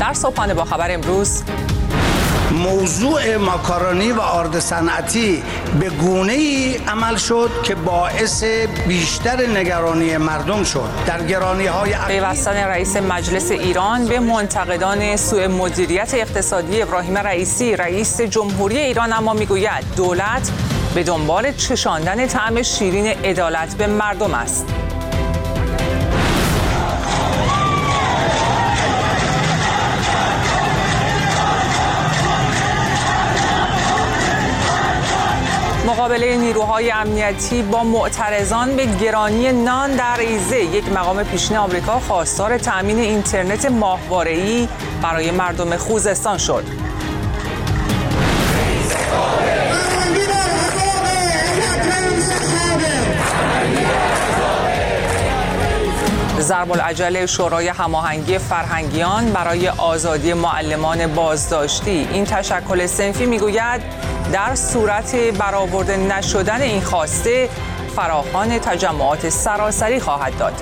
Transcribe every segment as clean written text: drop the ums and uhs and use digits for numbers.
در صبحانه با خبر امروز موضوع ماکارونی و آرد صنعتی به گونه‌ای عمل شد که باعث بیشتر نگرانی مردم شد. در گرانی‌های پیوستن رئیس مجلس ایران به منتقدان سوء مدیریت اقتصادی ابراهیم رئیسی. رئیس جمهوری ایران اما میگوید دولت به دنبال چشاندن طعم شیرین عدالت به مردم است. مقابله نیروهای امنیتی با معترضان به گرانی نان در ایزه. یک مقام پیشین آمریکا خواستار تأمین اینترنت ماهواره‌ای برای مردم خوزستان شد. ضرب العجل شورای هماهنگی فرهنگیان برای آزادی معلمان بازداشتی. این تشکل صنفی میگوید در صورت برآورده نشدن این خواسته فراخوان تجمعات سراسری خواهد داد.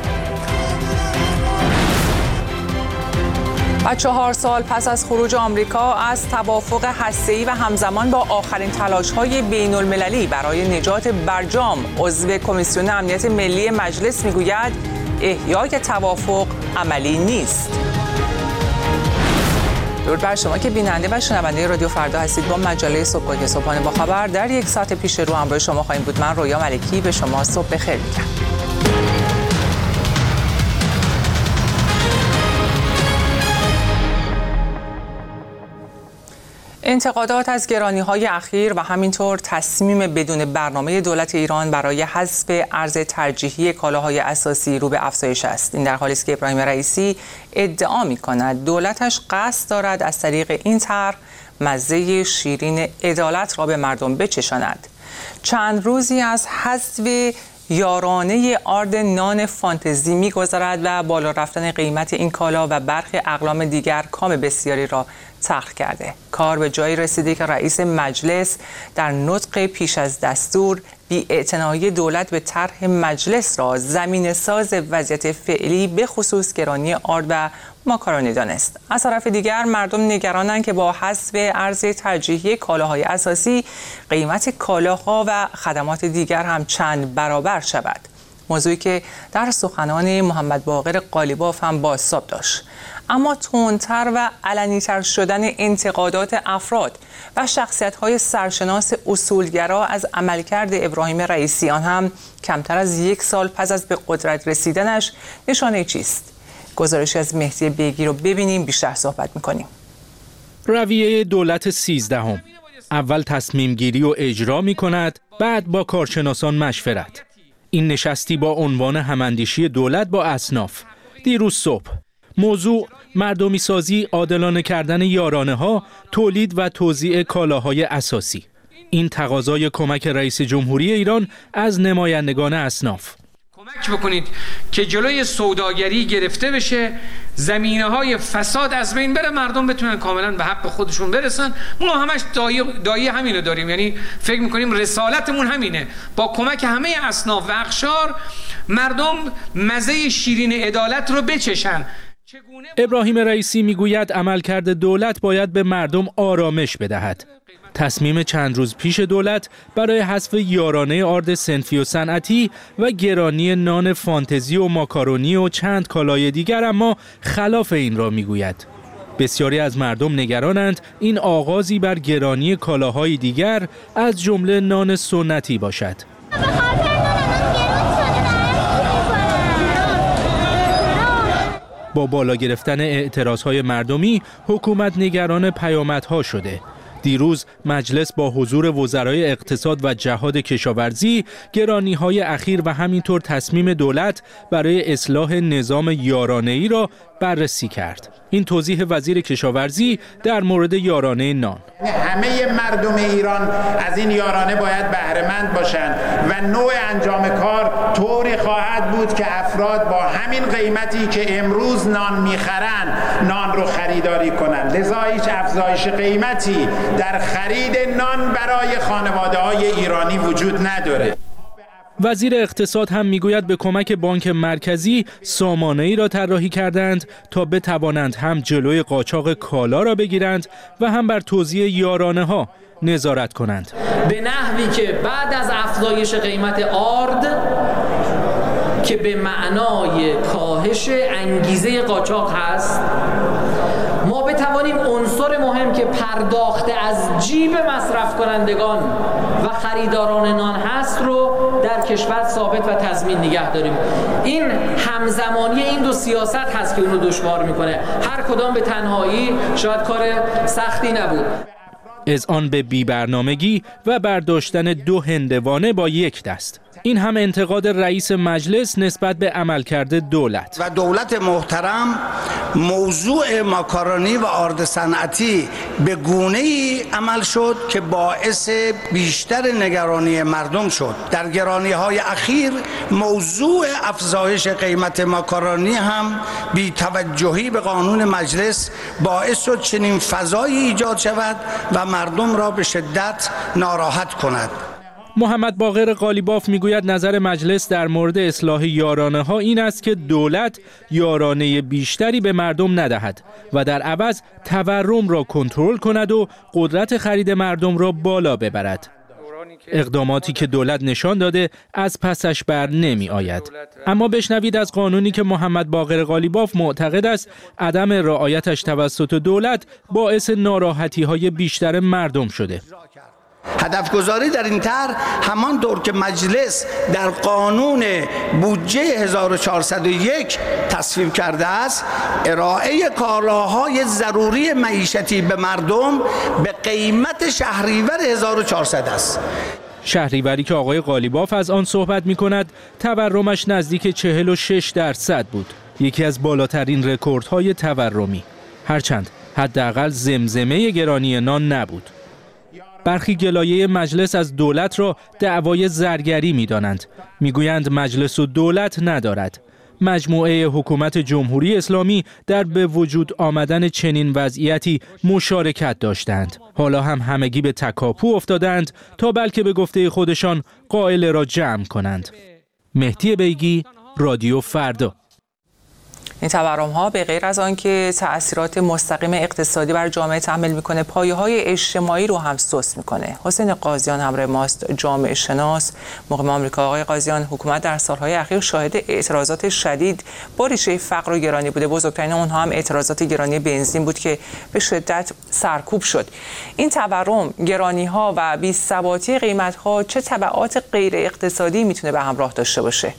و 4 سال پس از خروج آمریکا از توافق هسته‌ای و همزمان با آخرین تلاش‌های بین‌المللی برای نجات برجام، عضو کمیسیون امنیت ملی مجلس میگوید احیای توافق عملی نیست. درود بر شما که بیننده و شنونده رادیو فردا هستید. با مجله صبحانه با خبر در 1 ساعت پیش رو همراه شما خواهیم بود. من رویا ملکی به شما صبح بخیر میگم. انتقادات از گرانی‌های اخیر و همینطور تصمیم بدون برنامه دولت ایران برای حذف ارز ترجیحی کالاهای اساسی رو به افزایش است. این در حالی است که ابراهیم رئیسی ادعا می‌کند دولتش قصد دارد از طریق این طرح مزه شیرین عدالت را به مردم بچشاند. چند روزی از حذف یارانه آرد نان فانتزی می‌گذرد و بالا رفتن قیمت این کالا و برخی اقلام دیگر کام بسیاری را تلخ کرده. کار به جایی رسیده که رئیس مجلس در نطق پیش از دستور بی‌اعتنایی دولت به طرح مجلس را زمینه‌ساز وضعیت فعلی به خصوص گرانی آرد و ماکارونی دانست. از طرف دیگر مردم نگرانند که با حذف ارز ترجیحی کالاهای اساسی قیمت کالاها و خدمات دیگر هم چند برابر شود. موضوعی که در سخنان محمد باقر قالیباف هم بازتاب داشت. اما تندتر و علنی‌تر شدن انتقادات افراد و شخصیت‌های سرشناس اصولگرا از عملکرد ابراهیم رئیسی، آن هم کمتر از 1 سال پس از به قدرت رسیدنش، نشانه چیست؟ گزارشی از مهدی بیگی رو ببینیم، بیشتر صحبت می‌کنیم. رویه دولت 13 اول تصمیم گیری و اجرا می‌کند، بعد با کارشناسان مشورت. این نشستی با عنوان هماندیشی دولت با اصناف. دیروز صبح موضوع مردمی سازی، عادلانه کردن یارانه ها، تولید و توزیع کالاهای اساسی. این تقاضای کمک رئیس جمهوری ایران از نمایندگان اصناف. کمک بکنید که جلوی سوداگری گرفته بشه، زمینه‌های فساد از بین بره، مردم بتونن کاملا به حق خودشون برسن. ما همش دایی همینو داریم، یعنی فکر می‌کنیم رسالتمون همینه. با کمک همه اصناف و اقشار مردم مزه شیرین عدالت رو بچشن. ابراهیم رئیسی میگوید عملکرد دولت باید به مردم آرامش بدهد. تصمیم چند روز پیش دولت برای حذف یارانه آرد صنفی و صنعتی و گرانی نان فانتزی و ماکارونی و چند کالای دیگر اما خلاف این را میگوید. بسیاری از مردم نگرانند این آغازی بر گرانی کالاهای دیگر از جمله نان سنتی باشد. با بالا گرفتن اعتراضهای مردمی حکومت نگران پیامدها شده. دیروز مجلس با حضور وزرای اقتصاد و جهاد کشاورزی گرانی‌های اخیر و همینطور تصمیم دولت برای اصلاح نظام یارانه‌ای را بررسی کرد. این توضیح وزیر کشاورزی در مورد یارانه نان. همه مردم ایران از این یارانه باید بهره‌مند باشند و نوع انجام کار طوری خواهد بود که افراد با همین قیمتی که امروز نان میخرن نان رو خریداری کنند. لذا هیچ افزایش قیمتی در خرید نان برای خانواده‌های ایرانی وجود نداره. وزیر اقتصاد هم میگوید به کمک بانک مرکزی سامانه‌ای را طراحی کردند تا بتوانند هم جلوی قاچاق کالا را بگیرند و هم بر توزیع یارانه‌ها نظارت کنند. به نحوی که بعد از افزایش قیمت آرد که به معنای کاهش انگیزه قاچاق هست، ما بتوانیم عنصر مهم که پرداخت از جیب مصرف کنندگان و خریداران نان هست رو در کشور ثابت و تضمین نگه داریم. این همزمانی این دو سیاست هست که اونو دشوار میکنه. هر کدام به تنهایی شاید کار سختی نبود. اذعان به بی‌برنامگی و برداشتن 2 هندوانه با یک دست. این هم انتقاد رئیس مجلس نسبت به عملکرد دولت. و دولت محترم موضوع ماکارونی و آرد صنعتی به گونه‌ای عمل شد که باعث بیشتر نگرانی مردم شد. در گرانی‌های اخیر موضوع افزایش قیمت ماکارونی هم بی توجهی به قانون مجلس باعث شد چنین فضایی ایجاد شود و مردم را به شدت ناراحت کند. محمد باقر قالیباف میگوید نظر مجلس در مورد اصلاح یارانه ها این است که دولت یارانه بیشتری به مردم ندهد و در عوض تورم را کنترل کند و قدرت خرید مردم را بالا ببرد. اقداماتی که دولت نشان داده از پسش بر نمی آید. اما بشنوید از قانونی که محمد باقر قالیباف معتقد است عدم رعایتش توسط دولت باعث ناراحتی های بیشتر مردم شده. هدف گذاری در این طرح همان طور که مجلس در قانون بودجه 1401 تصویب کرده است، ارائه کالاهای ضروری معیشتی به مردم به قیمت شهریور 1400 است. شهریوری که آقای قالیباف از آن صحبت می کند تورمش نزدیک 46% بود، یکی از بالاترین رکوردهای تورمی، هرچند حداقل زمزمه گرانی نان نبود. برخی گلایه مجلس از دولت را دعوای زرگری می‌دانند. می‌گویند مجلس و دولت ندارد. مجموعه حکومت جمهوری اسلامی در به وجود آمدن چنین وضعیتی مشارکت داشتند. حالا هم همگی به تکاپو افتادند تا بلکه به گفته خودشان قائل را جمع کنند. مهدی بیگی، رادیو فردا. این تورم‌ها به غیر از آنکه تأثیرات مستقیم اقتصادی بر جامعه تحمل می‌کنه، پایه‌های اجتماعی رو هم سست می‌کنه. حسین قاضیان همراه ماست، جامعه شناس مقیم آمریکا. آقای قاضیان، حکومت در سال‌های اخیر شاهد اعتراضات شدید با ریشه فقر و گرانی بوده. بزرگترین اونها هم اعتراضات گرانی بنزین بود که به شدت سرکوب شد. این تورم، گرانی‌ها و بی‌ثباتی قیمت‌ها چه تبعات غیر اقتصادی می‌تونه به همراه داشته باشه؟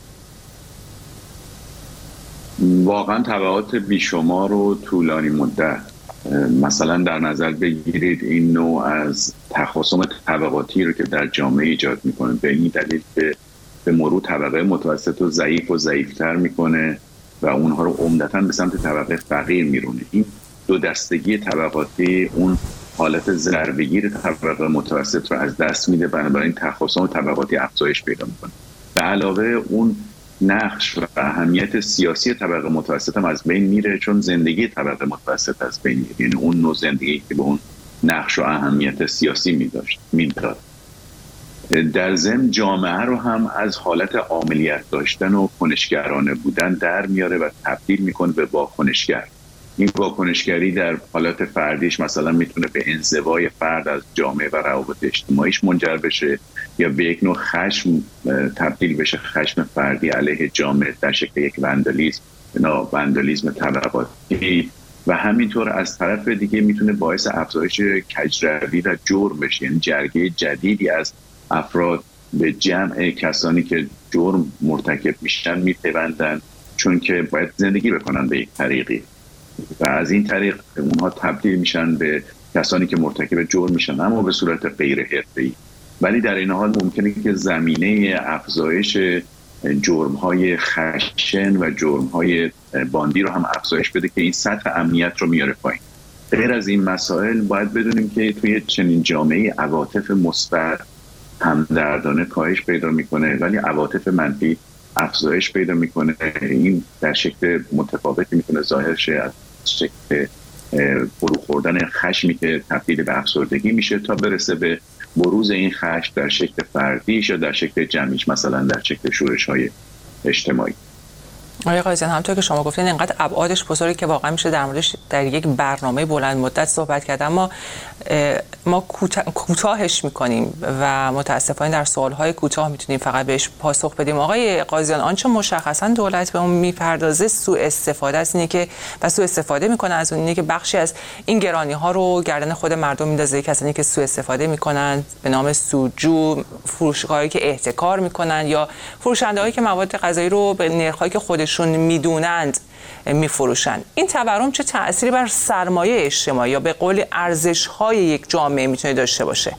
واقعا تبعات بیشمار و طولانی مدت. مثلا در نظر بگیرید این نوع از تخاصم طبقاتی رو که در جامعه ایجاد میکنه، به این دلیل که به مرور طبقه متوسط و ضعیفتر میکنه و اونها رو عمدتاً به سمت طبقه فقیر میرونه. این دو دستگی طبقاتی اون حالت ضربه‌گیر طبقه متوسط رو از دست میده، بنابراین تخاصم طبقاتی افزایش پیدا میکنه. به علاوه اون نقش و اهمیت سیاسی طبقه متوسط هم از بین میره، چون زندگی طبقه متوسط از بین میره، یعنی اون نوع زندگی که به اون نقش و اهمیت سیاسی میداد. در ضمن جامعه رو هم از حالت عاملیت داشتن و کنشگرانه بودن در میاره و تبدیل میکنه به واکنشگر. این واکنشگری در حالت فردیش مثلا میتونه به انزوای فرد از جامعه و روابط اجتماعیش منجر بشه، یا به یک نوع خشم تبدیل بشه، خشم فردی علیه جامعه در شکل یک وندالیسم طبقاتی، و همینطور از طرف دیگه میتونه باعث افزایش کجروی و جرم بشه، یعنی جرگه جدیدی از افراد به جمع کسانی که جرم مرتکب میشن میپیوندن، چون که باید زندگی بکنن به یک طریقی و از این طریق اونها تبدیل میشن به کسانی که مرتکب جرم میشن، اما به صورت غیر حرفه‌ای. ولی در این حال ممکنه که زمینه افزایش جرم‌های خشن و جرم‌های باندی رو هم افزایش بده که این سطح امنیت رو میاره پایین. غیر از این مسائل باید بدونیم که توی چنین جامعه عواطف مثبت همدردانه کاهش پیدا میکنه، ولی عواطف منفی افزایش پیدا میکنه. این در شکل متفاوتی میتونه ظاهر شه، از شکل فرو خوردن خشمی که تبدیل به افسردگی میشه تا برسه به بروز این خشم در شکل فردیش یا در شکل جمعیش، مثلا در شکل شورش‌های اجتماعی. آقای قاضیان، همونطور که شما گفتین اینقدر ابعادش بزرگه که واقعا میشه در موردش در یک برنامه بلند مدت صحبت کرد، اما ما کوتاهش میکنیم و متاسفانه در سوالهای کوتاه میتونیم فقط بهش پاسخ بدیم. آقای قاضیان، آنچه مشخصا دولت به اون میپردازه سوء استفاده است، اینه که و سوء استفاده میکنه از اون، اینه که بخشی از این گرانی ها رو گردن خود مردم میندازه، کسانی که سوء استفاده میکنن به نام سودجو، فروشگاهایی که احتکار میکنن یا فروشنده‌هایی که مواد غذایی رو به نرخ‌هایی که خودشون میدونند میفروشن. این تورم چه تأثیری بر سرمایه اجتماعی یا به قول ارزش‌های یک جامعه میتونه داشته باشه؟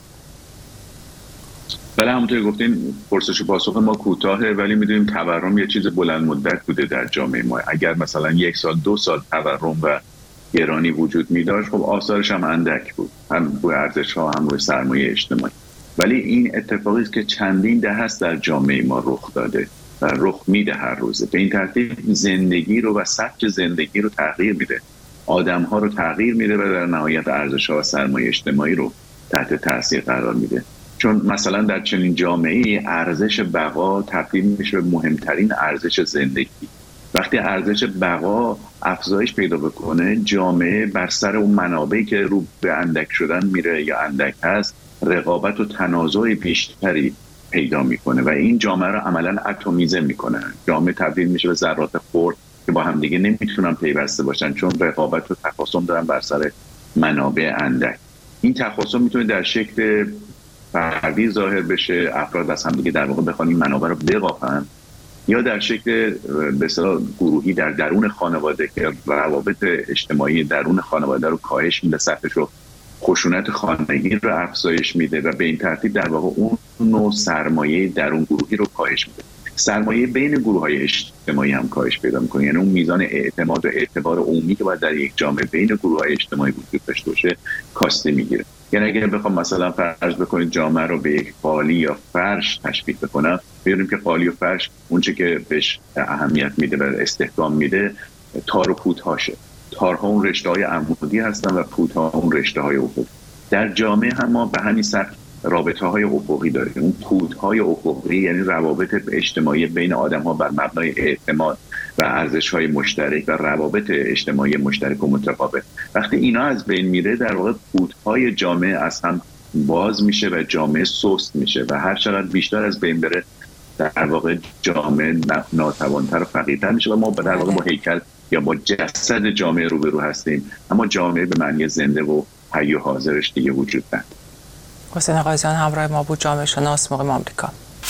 بله، همونطور گفتین پرسش و پاسخ ما کوتاهه، ولی میدونیم تورم یه چیز بلند مدت بوده در جامعه ما. اگر مثلا 1 سال 2 سال تورم و گرانی وجود می‌داشت، خب آثارش هم اندک بود، هم روی ارزش‌ها هم روی سرمایه اجتماعی. ولی این اتفاقی است که چندین دهه است در جامعه ما رخ داده و رخ میده هر روزه. به این ترتیب زندگی رو و سبک زندگی رو تغییر میده، آدم‌ها رو تغییر میده و در نهایت ارزش‌ها و سرمایه اجتماعی رو تحت تاثیر قرار میده. چون مثلا در چنین جامعه‌ای ارزش بقا تبدیل میشه به مهمترین ارزش زندگی. وقتی ارزش بقا افزایش پیدا بکنه، جامعه بر سر اون منابعی که رو به اندک شدن میره یا اندک هست، رقابت و تنازع بیشتری پیدا میکنه و این جامعه رو عملاً اتمیزه میکنه. جامعه تبدیل میشه به ذرات خرد که با هم دیگه نمیتونن پیوسته باشن، چون رقابت و تخاصم دارن بر سر منابع اندک. این تخاصم میتونه در شکل فردی ظاهر بشه، افراد از هم دیگه در واقع بخوان این منابع رو بقاپن، یا در شکل به اصطلاح گروهی در درون خانواده که روابط اجتماعی درون خانواده رو کاهش میده، سطحش رو خشونت خانگی رو افزایش میده و به این ترتیب در واقع اون نوع سرمایه درون گروهی رو کاهش میده. سرمایه بین گروه‌های اجتماعی هم کاهش پیدا میکنه، یعنی اون میزان اعتماد و اعتبار عمومی که باید در یک جامعه بین گروه‌های اجتماعی وجود داشته باشه کاسته میگیره. یعنی اگر بخوام مثلا فرض بکنید جامعه رو به یک قالی یا فرش تشبیه بکنم، ببینیم که قالی و فرش اونچه که بهش اهمیت میده و استحکام میده تار و پودهاشه. تارها اون رشته‌های عمودی هستن و پودها اون رشته‌های افقی. در جامعه هم ما به همین سبک رابطه‌های افقی داریم. اون پودهای افقی یعنی روابط اجتماعی بین آدم‌ها بر مبنای اعتماد و ارزش‌های مشترک و روابط اجتماعی مشترک و متقابل. وقتی اینا از بین میره، در واقع پودهای جامعه از هم باز میشه و جامعه سست میشه و هر چقدر بیشتر از بین بره، در واقع جامعه ناتوان‌تر و فقیرتر میشه و ما در واقع با هیکل یا با جسد جامعه روبرو هستیم، اما جامعه به معنی زنده و حی و حاضرش دیگه وجود نداره. حسین قاضیان همراه ما بود، جامعه شناس مقیم آمریکا.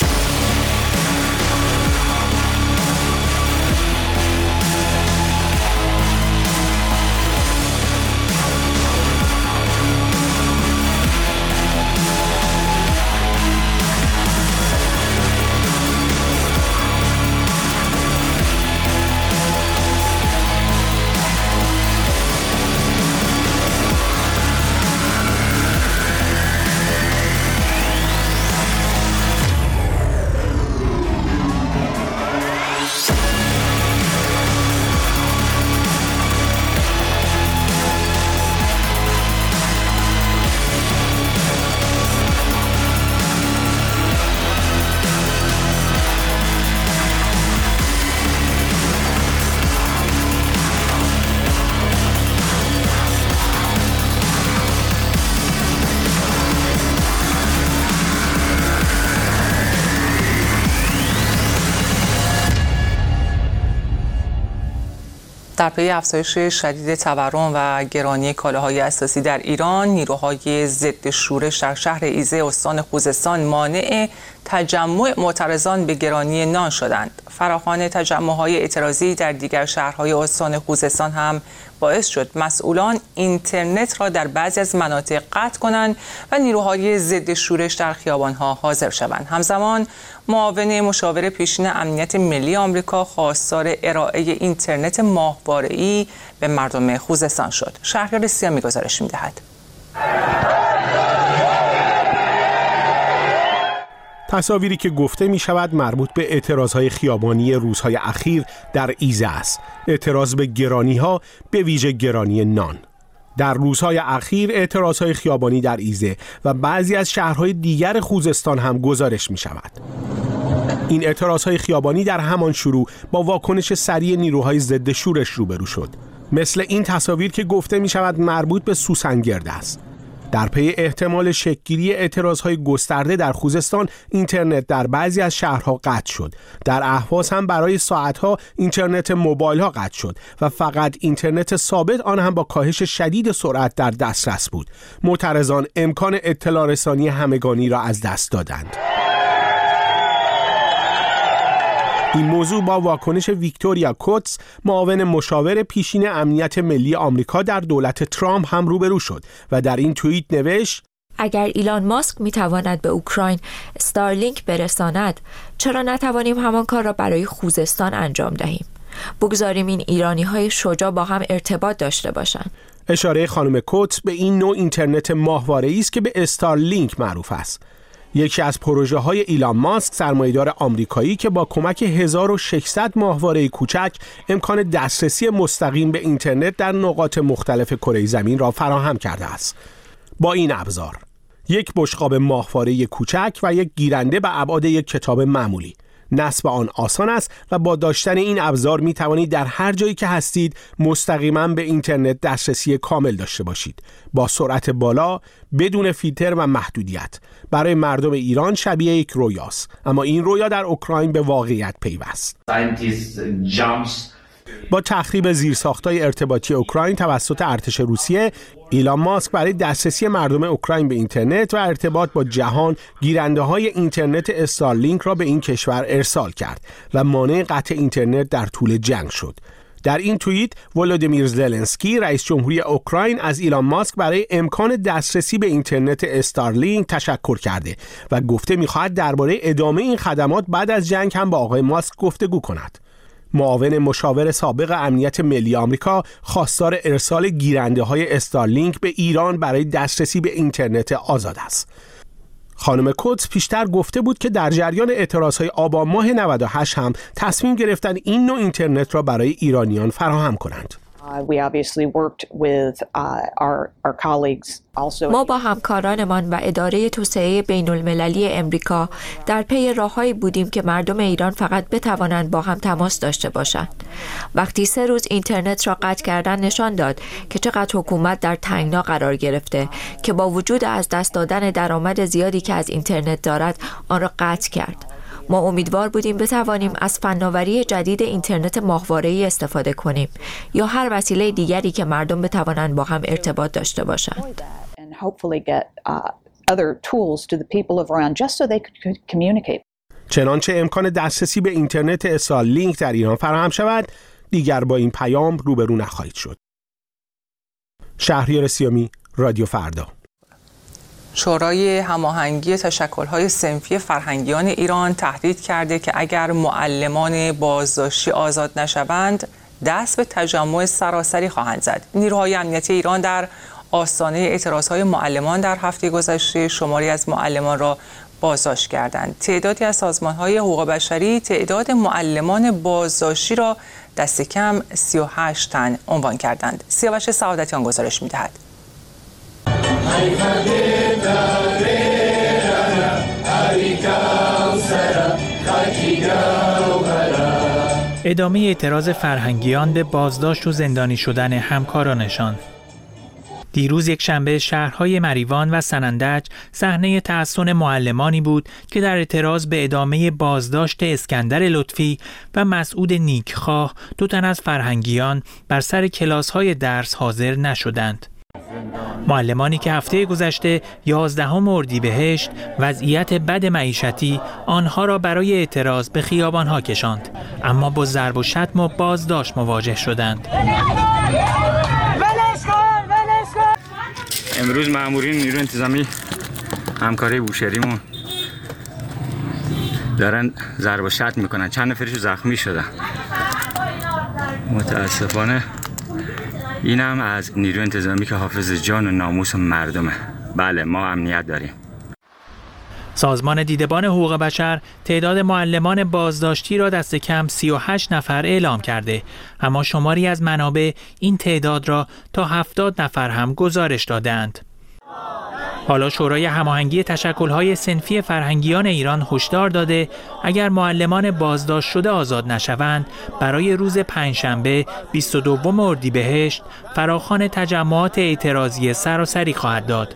در پی افزایش شدید تورم و گرانی کالاهای اساسی در ایران، نیروهای ضد شورش در شهر ایزه استان خوزستان مانع تجمع معترضان به گرانی نان شدند. فراخوان تجمع‌های اعتراضی در دیگر شهرهای استان خوزستان هم باعث شد مسئولان اینترنت را در بعضی از مناطق قطع کنند و نیروهای ضد شورش در خیابان‌ها حاضر شوند. همزمان معاون مشاور پیشین امنیت ملی آمریکا خواستار ارائه اینترنت ماهواره‌ای به مردم خوزستان شد. شهریار سیامی گزارش می‌دهد. تصاویری که گفته می شود مربوط به اعتراضهای خیابانی روزهای اخیر در ایزه است. اعتراض به گرانی‌ها، به ویژه گرانی نان. در روزهای اخیر اعتراضهای خیابانی در ایزه و بعضی از شهرهای دیگر خوزستان هم گزارش می شود. این اعتراضهای خیابانی در همان شروع با واکنش سریع نیروهای ضد شورش روبرو شد. مثل این تصاویر که گفته می شود مربوط به سوسنگرد است. در پی احتمال شکل‌گیری اعتراضهای گسترده در خوزستان، اینترنت در بعضی از شهرها قطع شد. در اهواز هم برای ساعتها اینترنت موبایل‌ها قطع شد و فقط اینترنت ثابت، آن هم با کاهش شدید سرعت، در دسترس بود. معترضان امکان اطلاع رسانی همگانی را از دست دادند. این موضوع با واکنش ویکتوریا کوتس، معاون مشاور پیشین امنیت ملی آمریکا در دولت ترامپ هم روبرو شد و در این توییت نوشت: اگر ایلان ماسک میتواند به اوکراین استارلینک برساند، چرا نتوانیم همان کار را برای خوزستان انجام دهیم؟ بگذاریم این ایرانی‌های شجاع با هم ارتباط داشته باشند. اشاره خانم کوتس به این نوع اینترنت ماهواره‌ای است که به استارلینک معروف است. یکی از پروژه‌های ایلان ماسک، سرمایه‌دار آمریکایی که با کمک 1600 ماهواره کوچک امکان دسترسی مستقیم به اینترنت در نقاط مختلف کره زمین را فراهم کرده است. با این ابزار، یک بشقاب ماهواره کوچک و یک گیرنده به ابعاد یک کتاب معمولی. نصب آن آسان است و با داشتن این ابزار می توانید در هر جایی که هستید مستقیما به اینترنت دسترسی کامل داشته باشید، با سرعت بالا، بدون فیلتر و محدودیت. برای مردم ایران شبیه یک رویاست، اما این رویا در اوکراین به واقعیت پیوست. با تخریب زیرساخت‌های ارتباطی اوکراین توسط ارتش روسیه، ایلان ماسک برای دسترسی مردم اوکراین به اینترنت و ارتباط با جهان، گیرنده‌های اینترنت استارلینک را به این کشور ارسال کرد و مانع قطع اینترنت در طول جنگ شد. در این توییت، ولودیمیر زلنسکی، رئیس جمهوری اوکراین، از ایلان ماسک برای امکان دسترسی به اینترنت استارلینک تشکر کرده و گفته می‌خواهد درباره ادامه این خدمات بعد از جنگ هم با آقای ماسک گفتگو کند. معاون مشاور سابق امنیت ملی آمریکا خواستار ارسال گیرنده‌های استارلینک به ایران برای دسترسی به اینترنت آزاد است. خانم کوتس پیشتر گفته بود که در جریان اعتراضهای آبان ماه 98 هم تصمیم گرفتن این نوع اینترنت را برای ایرانیان فراهم کنند. ما با همکارانمان و اداره توسعه بین‌المللی امریکا در پی راههایی بودیم که مردم ایران فقط بتوانند با هم تماس داشته باشند. وقتی 3 روز اینترنت را قطع کردن نشان داد که چقدر حکومت در تنگنا قرار گرفته که با وجود از دست دادن درآمد زیادی که از اینترنت دارد آن را قطع کرد. ما امیدوار بودیم بتوانیم از فناوری جدید اینترنت ماهواره‌ای استفاده کنیم یا هر وسیله دیگری که مردم بتوانند با هم ارتباط داشته باشند. چنانچه امکان دسترسی به اینترنت استارلینک در ایران فراهم شود، دیگر با این پیام روبرو نخواهید شد. شهریار سیامی، رادیو فردا. شورای هماهنگی تشکل‌های صنفی فرهنگیان ایران تهدید کرده که اگر معلمان بازداشتی آزاد نشوند، دست به تجمع سراسری خواهند زد. نیروهای امنیتی ایران در آستانه اعتراضهای معلمان در هفته گذشته شماری از معلمان را بازداشت کردند. تعدادی از سازمان‌های حقوق بشری تعداد معلمان بازداشتی را دست کم 38 تن عنوان کردند. سیاوش سعادتیان گزارش می‌دهد. ادامه اعتراض فرهنگیان به بازداشت و زندانی شدن همکارانشان. دیروز یک شنبه شهرهای مریوان و سنندج صحنه تحصن معلمانی بود که در اعتراض به ادامه بازداشت اسکندر لطفی و مسعود نیکخواه، 2 تن از فرهنگیان، بر سر کلاس‌های درس حاضر نشدند. معلمانی که هفته گذشته 11 اردیبهشت وضعیت بد معیشتی آنها را برای اعتراض به خیابان‌ها کشاند، اما با ضرب و شتم و بازداشت مواجه شدند. امروز مامورین نیروی انتظامی همکاری بوشهریمون دارن ضرب و شتم میکنن، چند نفرشو زخمی شدن. متاسفانه اینم از نیروی انتظامی که حافظ جان و ناموس مردمه. بله، ما امنیت داریم. سازمان دیدبان حقوق بشر تعداد معلمان بازداشتی را دست کم 38 نفر اعلام کرده، اما شماری از منابع این تعداد را تا 70 نفر هم گزارش دادند. حالا شورای هماهنگی تشکل‌های صنفی فرهنگیان ایران هشدار داده اگر معلمان بازداشت شده آزاد نشوند، برای روز پنجشنبه 22 اردیبهشت فراخوان تجمعات اعتراضی سراسری خواهد داد.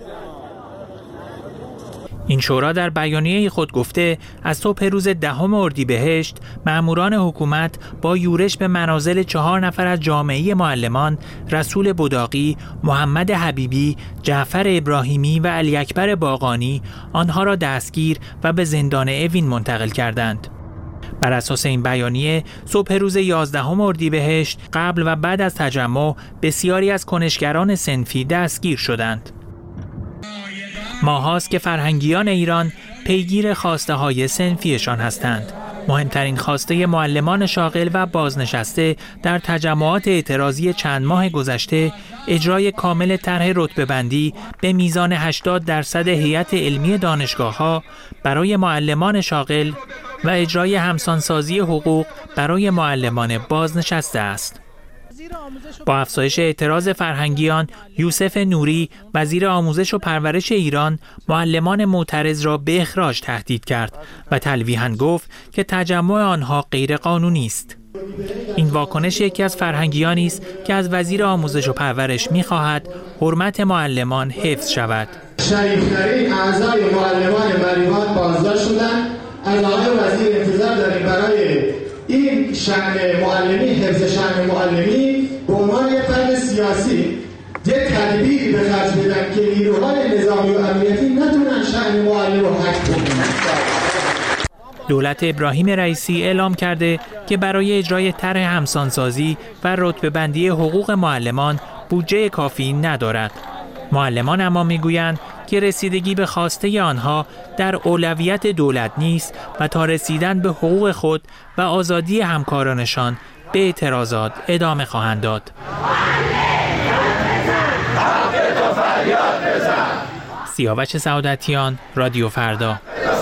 این شورا در بیانیه خود گفته از صبح روز 10 اردیبهشت مأموران حکومت با یورش به منازل 4 نفر از جامعه معلمان، رسول بداقی، محمد حبیبی، جعفر ابراهیمی و علی اکبر باقانی آنها را دستگیر و به زندان اوین منتقل کردند. بر اساس این بیانیه صبح روز 11 اردیبهشت قبل و بعد از تجمع بسیاری از کنشگران صنفی دستگیر شدند. ماهاست که فرهنگیان ایران پیگیر خواسته های صنفیشان هستند. مهمترین خواسته معلمان شاغل و بازنشسته در تجمعات اعتراضی چند ماه گذشته اجرای کامل طرح رتبه‌بندی به میزان 80% هیئت علمی دانشگاه‌ها برای معلمان شاغل و اجرای همسانسازی حقوق برای معلمان بازنشسته است. با افزایش اعتراض فرهنگیان، یوسف نوری وزیر آموزش و پرورش ایران معلمان معترض را به اخراج تهدید کرد و تلویحاً گفت که تجمع آنها غیر قانونی است. این واکنش یکی از فرهنگیانی است که از وزیر آموزش و پرورش می‌خواهد حرمت معلمان حفظ شود. شریفترین اعضای معلمان مریوان بازداشت شدند. از آقای وزیر انتظار داریم برای این شأن معلمی، حفظ شأن معلمی به عنوان یک فرد سیاسی یک تدبیری به خرج بدن که نیروهای نظامی و امنیتی نتونن شأن معلم رو حک کنن. دولت ابراهیم رئیسی اعلام کرده که برای اجرای طرح همسانسازی و رتبه‌بندی حقوق معلمان بودجه کافی ندارد. معلمان اما میگویند که رسیدگی به خواسته آنها در اولویت دولت نیست و تا رسیدن به حقوق خود و آزادی همکارانشان به اعتراضات ادامه خواهند داد. سیاوش سعادتیان، رادیو فردا.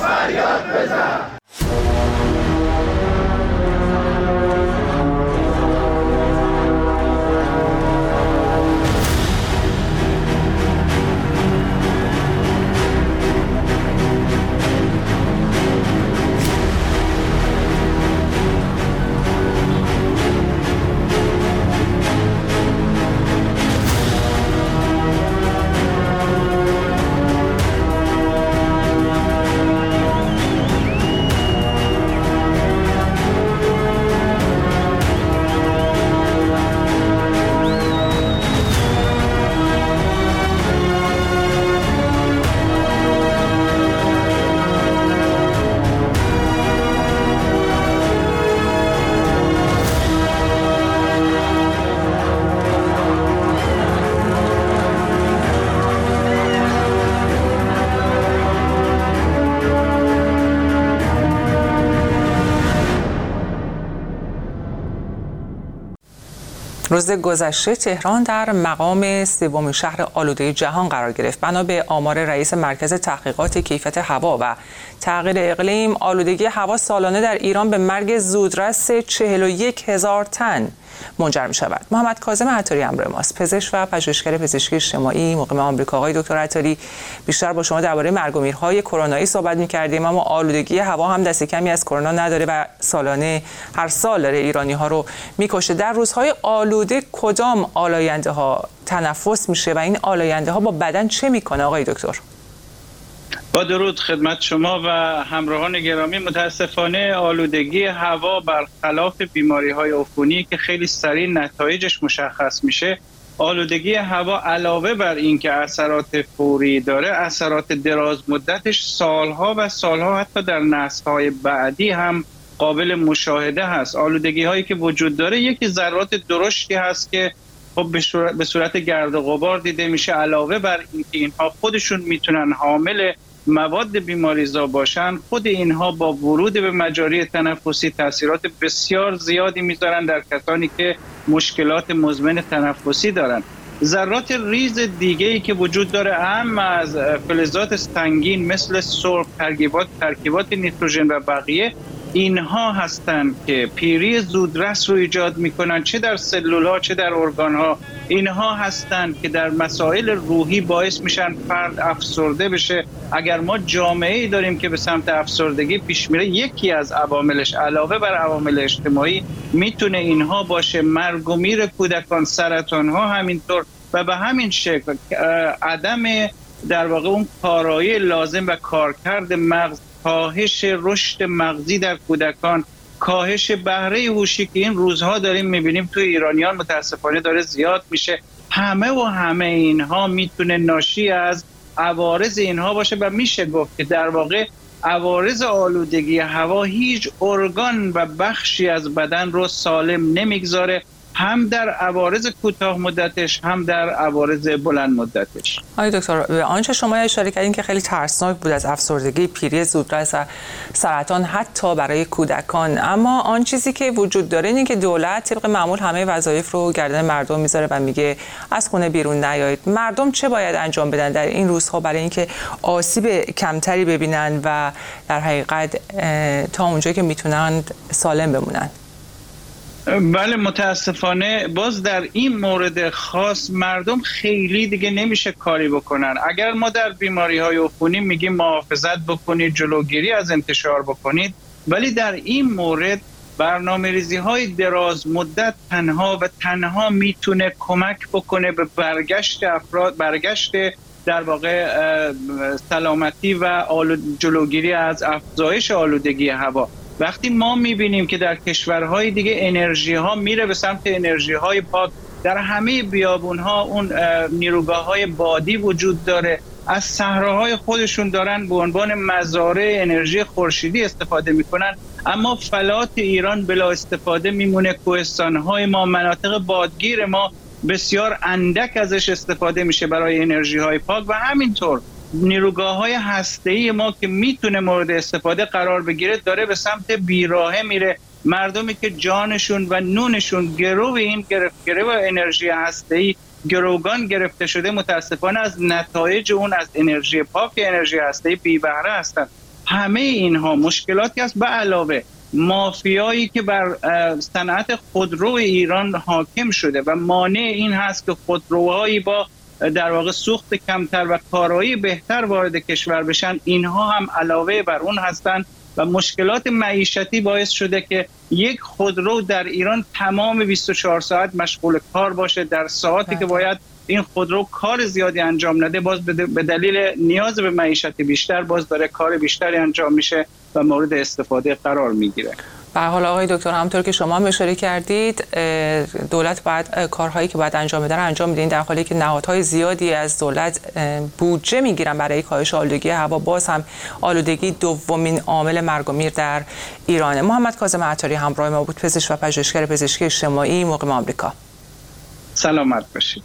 روز گذشته تهران در مقام سومین شهر آلوده جهان قرار گرفت. بنا به آمار رئیس مرکز تحقیقات کیفیت هوا و تغییر اقلیم، آلودگی هوا سالانه در ایران به مرگ زودرس 41,000 تن منجر می شود. محمد کاظم عطاری همراه ماست، پزشک و پژوهشگر پزشکی اجتماعی مقیم آمریکا. آقای دکتر عطاری، بیشتر با شما درباره مرگ و میرهای کرونایی صحبت می‌کردیم، اما آلودگی هوا هم دست کمی از کرونا نداره و سالانه هر سال داره ایرانی‌ها رو می‌کشه. در روزهای آلوده کدام آلاینده‌ها تنفس میشه و این آلاینده‌ها با بدن چه میکنه آقای دکتر؟ با درود خدمت شما و همراهان گرامی. متاسفانه آلودگی هوا برخلاف بیماری‌های عفونی که خیلی سریع نتایجش مشخص میشه، آلودگی هوا علاوه بر این که اثرات فوری داره، اثرات دراز مدتش سالها و سالها حتی در نسل‌های بعدی هم قابل مشاهده هست. آلودگی هایی که وجود داره، یکی ذرات درشتی هست که خب به صورت گرد و غبار دیده میشه. علاوه بر این که اینها خودشون میتونن حامل مواد بیماریزا باشن، خود اینها با ورود به مجاری تنفسی تاثیرات بسیار زیادی میذارن در کسانی که مشکلات مزمن تنفسی دارن. ذرات ریز دیگه‌ای که وجود داره، اهم از فلزات سنگین مثل سرب، ترکیبات نیتروژن و بقیه، اینها هستند که پیری زودرس رو ایجاد میکنن، چه در سلول‌ها چه در ارگان‌ها. اینها هستند که در مسائل روحی باعث میشن فرد افسرده بشه. اگر ما جامعه‌ای داریم که به سمت افسردگی پیش میره، یکی از عواملش علاوه بر عوامل اجتماعی میتونه اینها باشه. مرگ و میر کودکان، سرطان‌ها همینطور، و به همین شکل عدم در واقع اون کارایی لازم و کارکرد مغز، کاهش رشد مغزی در کودکان، کاهش بهره هوشی که این روزها داریم میبینیم توی ایرانیان متاسفانه داره زیاد میشه. همه اینها میتونه ناشی از عوارض اینها باشه و میشه گفت که در واقع عوارض آلودگی هوا هیچ ارگان و بخشی از بدن رو سالم نمیگذاره، هم در عوارض کوتاه مدتش هم در عوارض بلند مدتش. آقای دکتر، به آنچه شما اشاره کردین که خیلی ترسناک بود از افسردگی، پیری زودرس و سرطان حتی برای کودکان، اما آن چیزی که وجود داره اینه که دولت طبق معمول همه وظایف رو گردن مردم میذاره و میگه از خونه بیرون نیایید. مردم چه باید انجام بدن در این روزها برای اینکه آسیب کمتری ببینن و در حقیقت تا اونجایی که میتونن سالم بمونن؟ بله، متاسفانه باز در این مورد خاص مردم خیلی دیگه نمیشه کاری بکنن. اگر ما در بیماری‌های عفونی میگیم محافظت بکنید، جلوگیری از انتشار بکنید، ولی در این مورد برنامه‌ریزی‌های دراز مدت تنها میتونه کمک بکنه به برگشت افراد، برگشت در واقع سلامتی و جلوگیری از افزایش آلودگی هوا. وقتی ما میبینیم که در کشورهای دیگه انرژی ها میره به سمت انرژی های پاک، در همه بیابون ها اون نیروگاه های بادی وجود داره، از صحراهای خودشون دارن به عنوان مزارع انرژی خورشیدی استفاده میکنن، اما فلات ایران بلا استفاده میمونه. کوهستان های ما، مناطق بادگیر ما بسیار اندک ازش استفاده میشه برای انرژی های پاک، و همینطور نیروگاه‌های هسته‌ای ما که میتونه مورد استفاده قرار بگیره داره به سمت بیراهه میره. مردمی که جانشون و نونشون گرو انرژی هسته‌ای گروگان گرفته شده، متاسفانه از نتایج اون از انرژی پاک، انرژی هسته‌ای بی بهره هستند. همه اینها مشکلاتی است، به علاوه مافیایی که بر صنعت خودرو ایران حاکم شده و مانع این هست که خودروهایی با در واقع سوخت کمتر و کارایی بهتر وارد کشور بشن. اینها هم علاوه بر اون هستند و مشکلات معیشتی باعث شده که یک خودرو در ایران تمام 24 ساعت مشغول کار باشه. در ساعتی که باید این خودرو کار زیادی انجام نده، باز به دلیل نیاز به معیشت بیشتر باز داره کار بیشتری انجام میشه و مورد استفاده قرار میگیره. به هر حال آقای دکتر، همونطور که شما هم اشاره کردید، دولت باید کارهایی که باید انجام بده رو انجام میدین، در حالی که نهادهای زیادی از دولت بودجه میگیرن برای کاهش آلودگی هوا. باز هم آلودگی دومین عامل مرگ و میر در ایرانه. محمد کاظم عطاری همراه ما بود، پزشک و پژوهشگر پزشکی اجتماعی، مقیم آمریکا. سلامت باشید.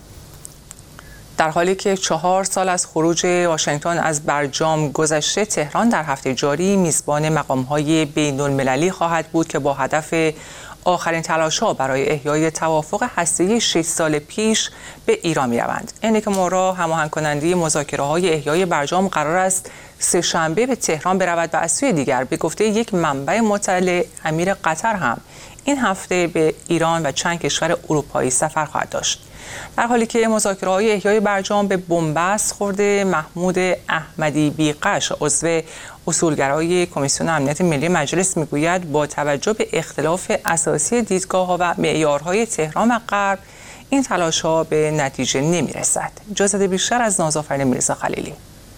در حالی که 4 سال از خروج واشنگتن از برجام گذشته، تهران در هفته جاری میزبان مقام‌های بین‌المللی خواهد بود که با هدف آخرین تلاش‌ها برای احیای توافق هسته‌ای 6 سال پیش به ایران می‌روند. انریکه مورا، هماهنگ کننده مذاکره‌های احیای برجام، قرار است سه‌شنبه به تهران برود و از سوی دیگر به گفته یک منبع مطلع، امیر قطر هم این هفته به ایران و چند کشور اروپایی سفر خواهد داشت. در حالی که مذاکره‌های احیای برجام به بنبست خورده، محمود احمدی بیقش، عضو اصولگرای کمیسیون امنیت ملی مجلس، میگوید با توجه به اختلاف اساسی دیدگاه‌ها و معیارهای تهران و غرب، این تلاش‌ها به نتیجه نمی‌رسد. اجازه بیشتر از نازآفرین میرزا خلیلی.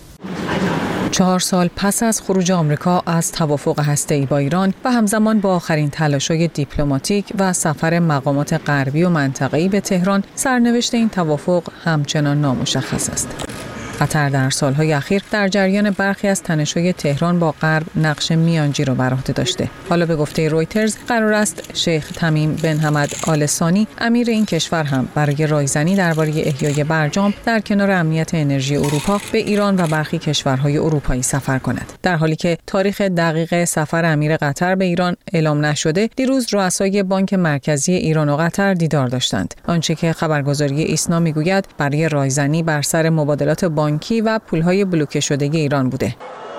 4 سال پس از خروج آمریکا از توافق هسته‌ای با ایران و همزمان با آخرین تلاش‌های دیپلماتیک و سفر مقامات غربی و منطقه‌ای به تهران، سرنوشت این توافق همچنان نامشخص است. قطر در سالهای اخیر در جریان برخی از تنش‌های تهران با غرب نقش میانجی را بر عهده داشته. حالا به گفته رویترز قرار است شیخ تمیم بن حمد آل ثانی امیر این کشور هم برای رایزنی درباره احیای برجام در کنار امنیت انرژی اروپا به ایران و برخی کشورهای اروپایی سفر کند. در حالی که تاریخ دقیق سفر امیر قطر به ایران اعلام نشده، دیروز رؤسای بانک مرکزی ایران و قطر دیدار داشتند. آنچه که خبرگزاری ایسنا میگوید برای رایزنی بر سر مبادلات بانکی و پولهای بلوکه شده ایران بوده.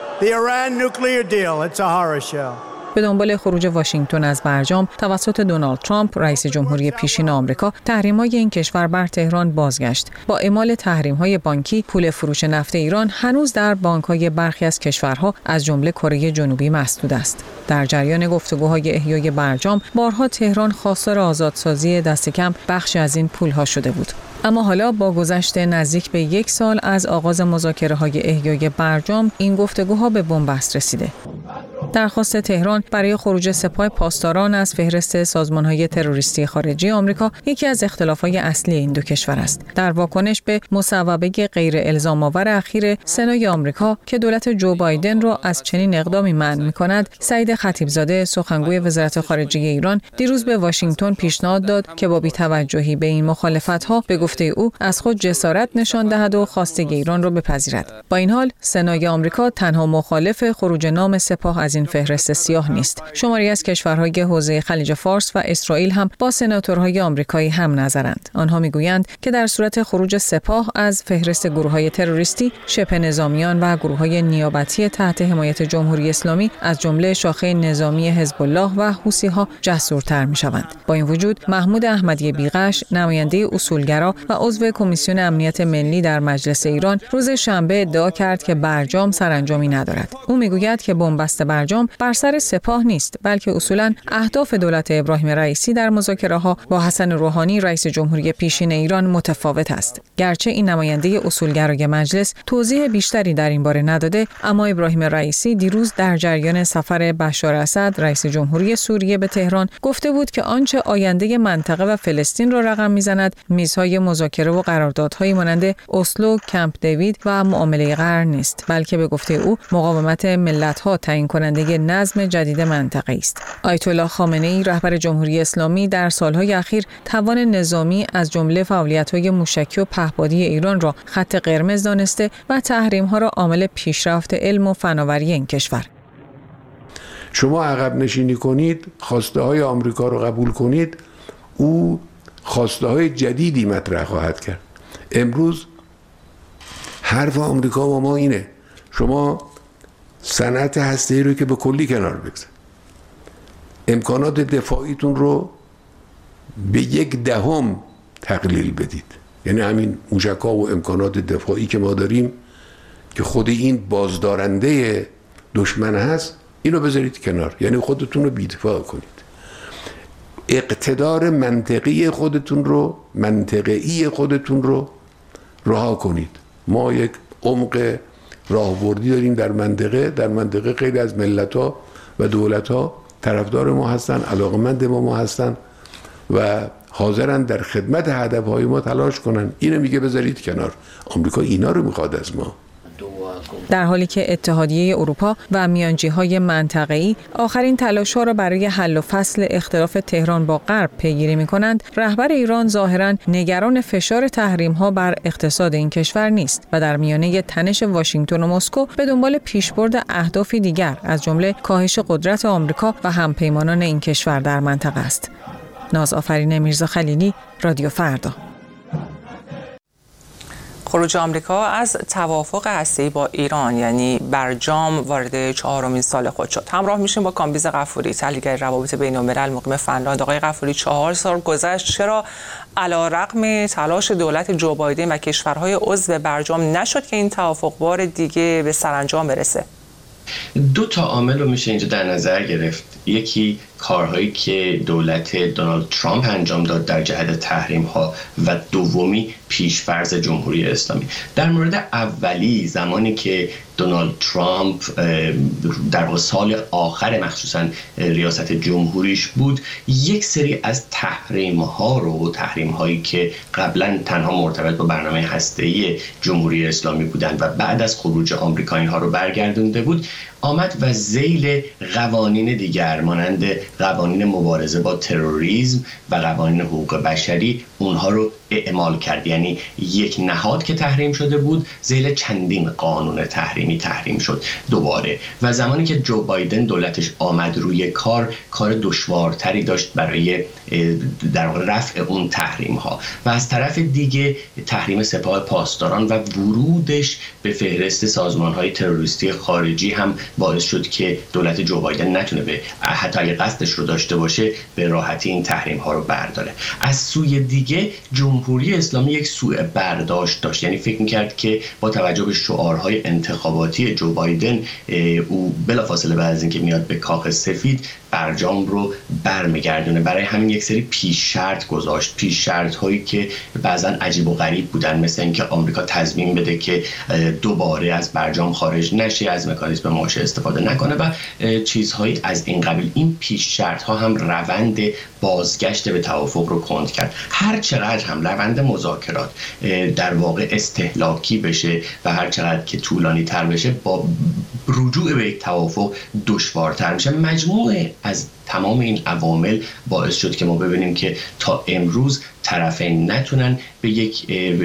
به دنبال خروج واشنگتن از برجام توسط دونالد ترامپ رئیس جمهوری پیشین آمریکا، تحریم‌های این کشور بر تهران بازگشت. با اعمال تحریم‌های بانکی، پول فروش نفت ایران هنوز در بانک‌های برخی از کشورها از جمله کره جنوبی مسدود است. در جریان گفتگوهای احیای برجام، بارها تهران خواستار آزادسازی دست کم بخشی از این پول‌ها شده بود. اما حالا با گذشت نزدیک به 1 سال از آغاز مذاکره‌های احیای برجام، این گفتگوها به بنبست رسیده. درخواست تهران برای خروج سپاه پاسداران از فهرست سازمان‌های تروریستی خارجی آمریکا یکی از اختلافات اصلی این دو کشور است. در واکنش به مصوبه غیر الزام‌آور اخیر سنای آمریکا که دولت جو بایدن را از چنین اقدامی منع می‌کند، سعید خطیبزاده سخنگوی وزارت خارجه ایران دیروز به واشنگتن پیشنهاد داد که با بی‌توجهی به این مخالفت‌ها به گفته او از خود جسارت نشان دهد و خواسته ایران را بپذیرد. با این حال سنای آمریکا تنها مخالف خروج نام سپاه از این فهرست سیاه نیست. شماری از کشورهای حوزه خلیج فارس و اسرائیل هم با سناتورهای آمریکایی هم نظرند. آنها میگویند که در صورت خروج سپاه از فهرست گروه‌های تروریستی، شبه نظامیان و گروه‌های نیابتی تحت حمایت جمهوری اسلامی از جمله شاخه نظامی حزب الله و حوثی‌ها جسورتر می‌شوند. با این وجود محمود احمدی بیغش، نماینده اصولگرا و عضو کمیسیون امنیت ملی در مجلس ایران، روز شنبه ادعا کرد که برجام سرانجامی ندارد. او میگوید که بنبست برجام بر سر سپاه نیست، بلکه اصولاً اهداف دولت ابراهیم رئیسی در مذاکره‌ها با حسن روحانی رئیس جمهوری پیشین ایران متفاوت است. گرچه این نماینده اصولگرای مجلس توضیح بیشتری در این باره نداده، اما ابراهیم رئیسی دیروز در جریان سفر بشار اسد رئیس جمهوری سوریه به تهران گفته بود که آنچه آینده منطقه و فلسطین را رقم میزند، میزهای مذاکره و قراردادهایی مانند اسلو، کمپ دیوید و معامله قرن نیست، بلکه به گفته او مقاومت ملت‌ها تعیین کننده نظم جدید منطقه است. آیت الله خامنه‌ای رهبر جمهوری اسلامی در سالهای اخیر توان نظامی از جمله فعالیت‌های موشکی و پهپادی ایران را خط قرمز دانسته و تحریم‌ها را عامل پیشرفت علم و فناوری این کشور. شما عقب نشینی کنید، خواسته های آمریکا رو قبول کنید، او خواسته های جدیدی مطرح خواهد کرد. امروز حرف آمریکا با ما اینه: شما صنعت هسته‌ای رو که به کلی کنار بگذار، امکانات دفاعیتون رو به 1/10 تقلیل بدید. یعنی همین موشک‌ها و امکانات دفاعی که ما داریم که خود این بازدارنده دشمن هست، اینو بذارید کنار، یعنی خودتون رو بی‌دفاع کنید. اقتدار منطقی خودتون رو رها کنید. ما یک عمق راهبردی داریم در منطقه خیلی از ملت‌ها و دولت‌ها طرفدار ما هستن، علاقمند ما هستن و حاضرن در خدمت هدف‌های ما تلاش کنن. اینو میگه بذارید کنار. آمریکا اینا رو میخواد از ما. در حالی که اتحادیه اروپا و میانجی‌های منطقه‌ای آخرین تلاش‌ها را برای حل و فصل اختلاف تهران با غرب پیگیری می‌کنند، رهبر ایران ظاهراً نگران فشار تحریم‌ها بر اقتصاد این کشور نیست و در میانه تنش واشنگتن و مسکو به دنبال پیشبرد اهدافی دیگر از جمله کاهش قدرت آمریکا و همپیمانان این کشور در منطقه است. نازآفرین میرزا خلیلی، رادیو فردا. خروج آمریکا از توافق هسته‌ای با ایران یعنی برجام وارد 4مین سال خود شد. همراه میشیم با کامبیز غفوری، تحلیلگر روابط بین‌الملل مقیم فنلاند. آقای غفوری، 4 سال گذشت، چرا علی‌رغم تلاش دولت جو بایدن و کشورهای عضو برجام نشد که این توافق بار دیگه به سرانجام برسه؟ 2 عامل رو میشه اینجا در نظر گرفت. یکی کارهایی که دولت دونالد ترامپ انجام داد در جهت تحریم ها و دومی پیشفرض جمهوری اسلامی. در مورد اولی، زمانی که دونالد ترامپ در سال آخر مخصوصا ریاست جمهوریش بود، یک سری از تحریم هایی که قبلا تنها مرتبط با برنامه هسته‌ای جمهوری اسلامی بودند و بعد از خروج آمریکا اینها رو برگردونده بود، آمد و ذیل قوانین دیگر مانند قوانین مبارزه با تروریسم و قوانین حقوق بشری اونها رو اعمال کرد. یعنی یک نهاد که تحریم شده بود ذیل چندین قانون تحریمی تحریم شد دوباره. و زمانی که جو بایدن دولتش آمد روی کار دشوارتری داشت برای در واقع رفع اون تحریم ها. و از طرف دیگه تحریم سپاه پاسداران و ورودش به فهرست سازمان های تروریستی خارجی هم باعث شد که دولت جو بایدن نتونه به حتی اگه قصدش رو داشته باشه به راحتی این تحریم ها رو برداره. از سوی دیگه جمهوری اسلامی یک سوء برداشت داشت، یعنی فکر می‌کرد که با توجه به شعارهای انتخاباتی جو بایدن او بلافاصله بعد از اینکه میاد به کاخ سفید برجام رو برمیگردونه. برای همین یک سری پیش شرط گذاشت، پیش شرط هایی که بعضا عجیب و غریب بودن، مثل اینکه آمریکا تضمین بده که دوباره از برجام خارج نشه، از مکانیزم ماشه استفاده نکنه و چیزهایی از این قبیل. این پیش شرط ها هم روند بازگشت به توافق رو کند کرد. هر چقدر هم روند مذاکرات در واقع استهلاکی بشه و هر چقدر که طولانی تر بشه، با رجوع به یک توافق دشوارتر میشه. مجموعه از تمام این عوامل باعث شد که ما ببینیم که تا امروز طرفین نتونن به یک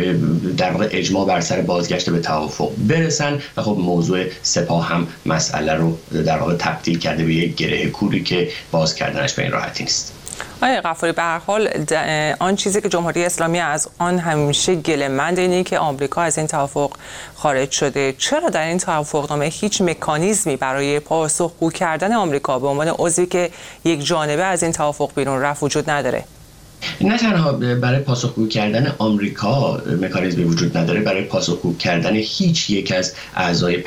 در واقع اجماع بر سر بازگشت به توافق برسن و خب موضوع سپاه هم مسئله رو در واقع تبدیل کرده به یک گره کوری که باز کردنش به این راحتی نیست. آقای غفاری، به هر حال آن چیزی که جمهوری اسلامی از آن همیشه گله‌مند اینه که آمریکا از این توافق خارج شده. چرا در این توافقنامه هیچ مکانیزمی برای پاسخگو کردن آمریکا به عنوان عضوی که یک جانبه از این توافق بیرون رفت وجود نداره؟ نه تنها برای پاسخگو کردن آمریکا مکانیزمی وجود نداره، برای پاسخگو کردن هیچ یک از اعضای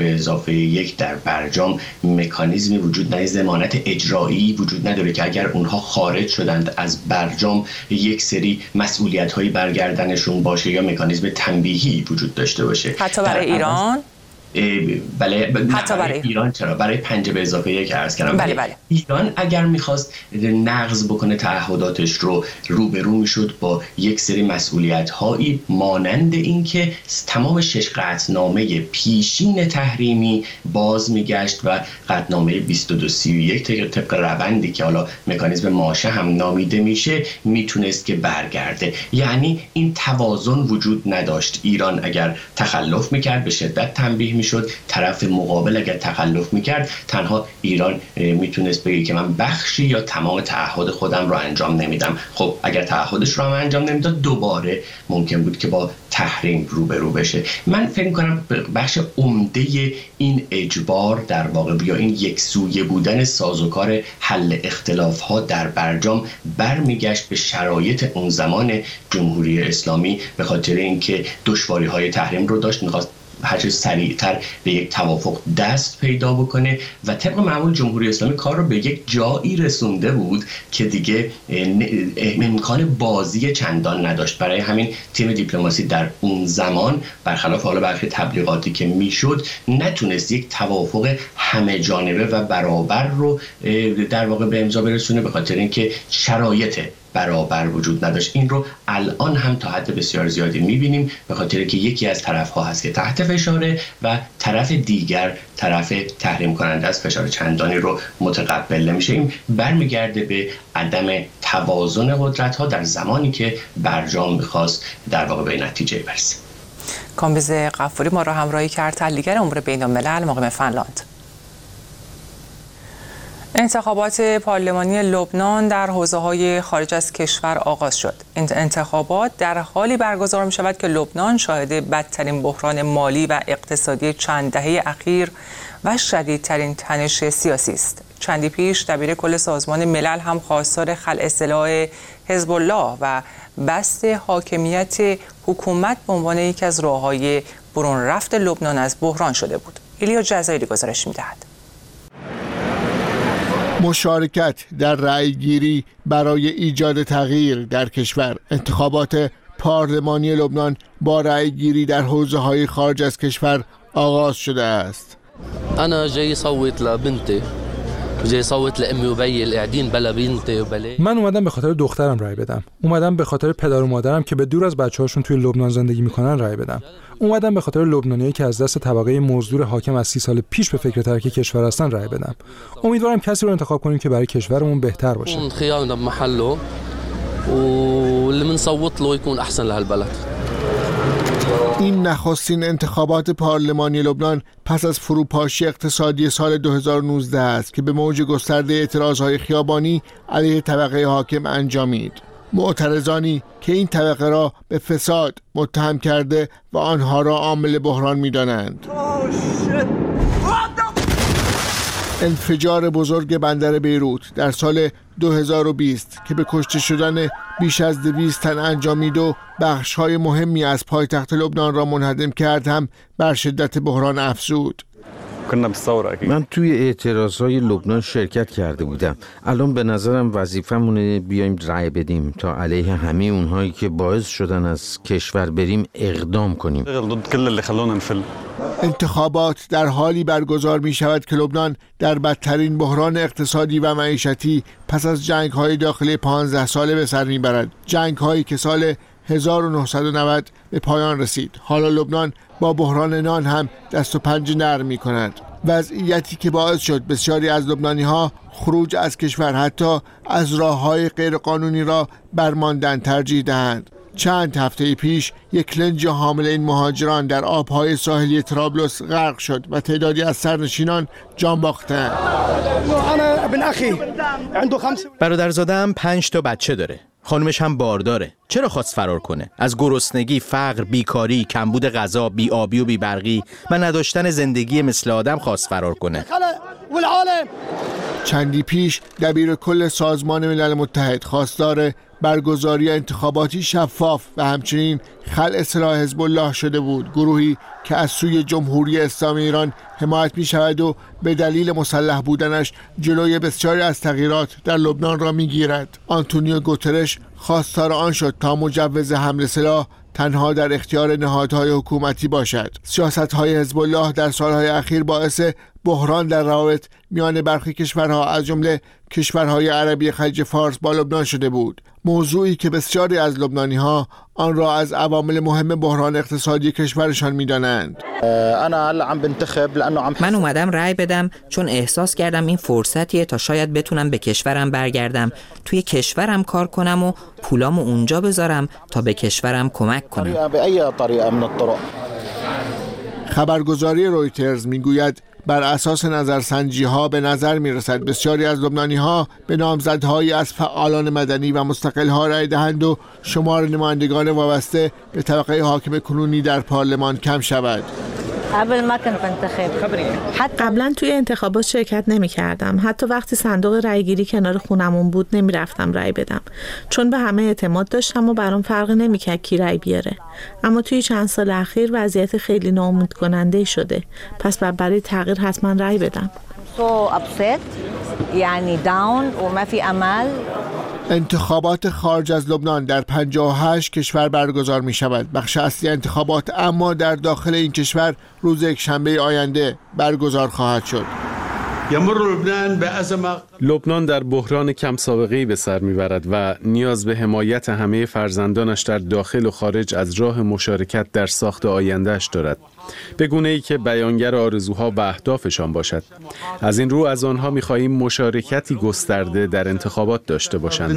5+1 در برجام مکانیزمی وجود نداره، ضمانت اجرایی وجود نداره که اگر اونها خارج شدند از برجام یک سری مسئولیت‌های برگردنشون باشه یا مکانیزم تنبیهی وجود داشته باشه. حتی برای ایران؟ بله حتی برای ایران چرا؟ برای 5+1 عرض کردم. بله. ایران اگر میخواست نقض بکنه تعهداتش رو، روبرو میشد با یک سری مسئولیت هایی مانند این که تمام 6 قطعنامه پیشین تحریمی باز میگشت و قطعنامه 2231 طبق روندی که حالا مکانیزم ماشه هم نامیده میشه میتونست که برگرده. یعنی این توازن وجود نداشت. ایران اگر تخلف میکرد به شدت تنبیه شد، طرف مقابل اگر تخلف میکرد تنها ایران میتونست بگه که من بخشی یا تمام تعهد خودم رو انجام نمیدم. خب اگر تعهدش رو هم انجام نمیداد دوباره ممکن بود که با تحریم روبرو بشه. من فکر میکنم بخش عمده این اجبار در واقع یا این یک سویه بودن سازوکار حل اختلاف ها در برجام برمیگشت به شرایط اون زمان جمهوری اسلامی، به خاطر اینکه دشواری های تحریم رو داشت، میخواست هر چه سریعتر به یک توافق دست پیدا بکنه و طبق معمول جمهوری اسلامی کار رو به یک جایی رسونده بود که دیگه امکان بازی چندان نداشت. برای همین تیم دیپلماسی در اون زمان برخلاف حالا برخی تبلیغاتی که میشد نتونست یک توافق همه جانبه و برابر رو در واقع به امضا برسونه، به خاطر اینکه شرایط برابر وجود نداشت. این رو الان هم تا حد بسیار زیادی میبینیم، به خاطر که یکی از طرف‌ها هست که تحت فشاره و طرف دیگر، طرف تحریم کننده از فشار چندانی رو متقبل نمیشه. این برمیگرده به عدم توازن قدرت‌ها در زمانی که برجام میخواست در واقع به نتیجه برسه. کامبیز غفاری ما را همراهی کرد، تحلیلگر امور بین‌الملل مقیم فنلاند. انتخابات پارلمانی لبنان در حوزه‌های خارج از کشور آغاز شد. این انتخابات در حالی برگزار می‌شود که لبنان شاهد بدترین بحران مالی و اقتصادی چند دهه اخیر و شدیدترین تنش سیاسی است. چندی پیش دبیر کل سازمان ملل هم خواستار خلع سلاح حزب الله و بسط حاکمیت حکومت به عنوان یکی از راه‌های برون رفت لبنان از بحران شده بود. ایلیا جزایری گزارش می‌دهد. مشارکت در رأی‌گیری برای ایجاد تغییر در کشور. انتخابات پارلمانی لبنان با رأی‌گیری در حوزه‌های خارج از کشور آغاز شده است. أنا جاي صوت لبنتي جاي صوت لأمي وبي اللي قاعدين بلا بنتي وبلا. من اومدم به خاطر دخترم رأی بدم. اومدم به خاطر پدر و مادرم که به دور از بچه‌هاشون توی لبنان زندگی میکنن رأی بدم. اومدم به خاطر لبنانیایی که از دست طبقه مزدور حاکم از 30 سال پیش به فکر ترک کشور هستن رأی بدم. امیدوارم کسی رو انتخاب کنیم که برای کشورمون بهتر باشه. خيارنا بمحله واللي بنصوت له يكون أحسن لهالبلد. این نخستین انتخابات پارلمانی لبنان پس از فروپاشی اقتصادی سال 2019 است که به موج گسترده اعتراضهای خیابانی علیه طبقه حاکم انجامید. معترضانی که این طبقه را به فساد متهم کرده و آنها را عامل بحران می‌دانند. انفجار بزرگ بندر بیروت در سال 2020 که به کشته شدن بیش از 200 تن انجامید و بخش‌های مهمی از پایتخت لبنان را منهدم کرد هم بر شدت بحران افزود. من توی اعتراضهای لبنان شرکت کرده بودم. الان به نظرم وظیفمونه بیایم رأی بدیم تا علیه همه اونهایی که باعث شدن از کشور بریم اقدام کنیم. انتخابات در حالی برگزار می شود که لبنان در بدترین بحران اقتصادی و معیشتی پس از جنگ‌های داخلی 15 ساله به سر میبرد. جنگ‌هایی که سال 1990 به پایان رسید. حالا لبنان با بحران نان هم دست و پنجه نرم می کند. وضعیتی که باعث شد بسیاری از لبنانی‌ها خروج از کشور حتی از راه‌های غیرقانونی را برماندن ترجیح دهند. چند هفته پیش یک لنج حامل این مهاجران در آبهای ساحلی طرابلس غرق شد و تعدادی از سرنشینان جان باختند. برادرزاده‌ام 5 تا بچه داره. خانمش هم بارداره. چرا خواست فرار کنه؟ از گرسنگی، فقر، بیکاری، کمبود غذا، بی‌آبی و بی‌برقی و نداشتن زندگی مثل آدم خواست فرار کنه. چندی پیش دبیر کل سازمان ملل متحد خواستار برگزاری انتخاباتی شفاف و همچنین خلع سلاح حزب الله شده بود. گروهی که از سوی جمهوری اسلامی ایران حمایت می شود و به دلیل مسلح بودنش جلوی بسیاری از تغییرات در لبنان را می گیرد. آنتونیو گوترش خواستار آن شد تا مجوز حمل سلاح تنها در اختیار نهادهای حکومتی باشد. سیاست‌های حزب الله در سالهای اخیر باعث بحران در روابط میان برخی کشورها از جمله کشورهای عربی خلیج فارس با لبنان شده بود. موضوعی که بسیاری از لبنانی‌ها آن را از عوامل مهم بحران اقتصادی کشورشان می‌دانند. من اومدم رأی بدم چون احساس کردم این فرصتیه تا شاید بتونم به کشورم برگردم، توی کشورم کار کنم و پولامو اونجا بذارم تا به کشورم کمک کنم. خبرگزاری رویترز میگوید بر اساس نظرسنجی‌ها به نظر می‌رسد بسیاری از لبنانی‌ها به نامزدهایی از فعالان مدنی و مستقل‌ها رأی دهند و شمار نمایندگان وابسته به طبقه حاکم کنونی در پارلمان کم شود. قبلا توی انتخابات شرکت نمی کردم. حتی وقتی صندوق رأیگیری کنار خونمون بود نمی رفتم رأی بدم، چون به همه اعتماد داشتم و برام فرق نمی کرد کی رأی بیاره. اما توی چند سال اخیر وضعیت خیلی ناامید کننده شده، پس برای تغییر حتما رأی بدم. یعنی داون و ما فی عمل. انتخابات خارج از لبنان در 58 کشور برگزار می شود. بخش اصلی انتخابات اما در داخل این کشور روز یکشنبه آینده برگزار خواهد شد. لبنان در بحران کم سابقه‌ای به سر میبرد و نیاز به حمایت همه فرزندانش در داخل و خارج از راه مشارکت در ساخت آیندهش دارد، به گونه‌ای که بیانگر آرزوها و اهدافشان باشد. از این رو از آنها می‌خواهیم مشارکتی گسترده در انتخابات داشته باشند.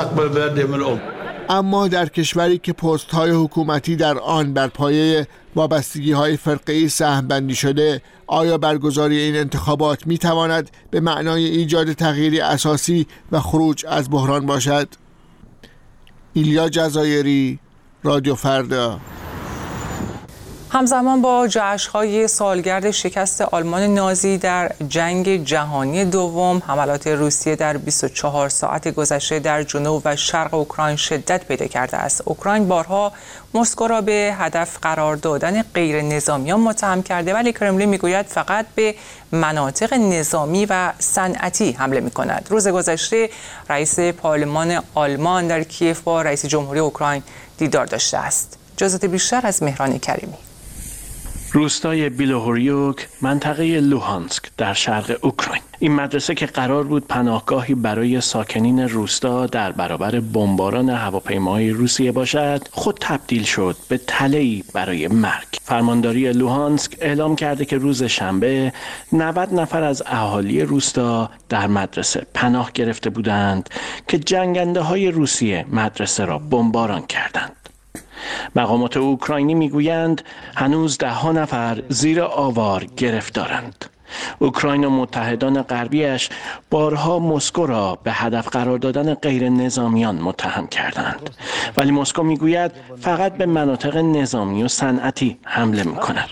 اما در کشوری که پست‌های حکومتی در آن بر پایه وابستگی‌های فرقه‌ای سهم بندی شده، آیا برگزاری این انتخابات می‌تواند به معنای ایجاد تغییری اساسی و خروج از بحران باشد؟ ایلیا جزایری، رادیو فردا. همزمان با جشن‌های سالگرد شکست آلمان نازی در جنگ جهانی دوم، حملات روسیه در 24 ساعت گذشته در جنوب و شرق اوکراین شدت پیدا کرده است. اوکراین بارها مسکو را به هدف قرار دادن غیر نظامیان متهم کرده، ولی کرملین میگوید فقط به مناطق نظامی و صنعتی حمله می‌کند. روز گذشته رئیس پارلمان آلمان در کیف با رئیس جمهوری اوکراین دیدار داشته است. جزئیات بیشتر از مهران کریمی. روستای بیلوهوریوک، منطقه لوهانسک در شرق اوکراین. این مدرسه که قرار بود پناهگاهی برای ساکنین روستا در برابر بمباران هواپیماهای روسیه باشد، خود تبدیل شد به تله‌ای برای مرگ. فرمانداری لوهانسک اعلام کرده که روز شنبه 90 نفر از اهالی روستا در مدرسه پناه گرفته بودند که جنگنده‌های روسیه مدرسه را بمباران کردند. مقامات اوکراینی میگویند هنوز 10 نفر زیر آوار گرفتارند. اوکراین و متحدان غربیش بارها مسکو را به هدف قرار دادن غیر نظامیان متهم کردند، ولی مسکو میگوید فقط به مناطق نظامی و صنعتی حمله میکند.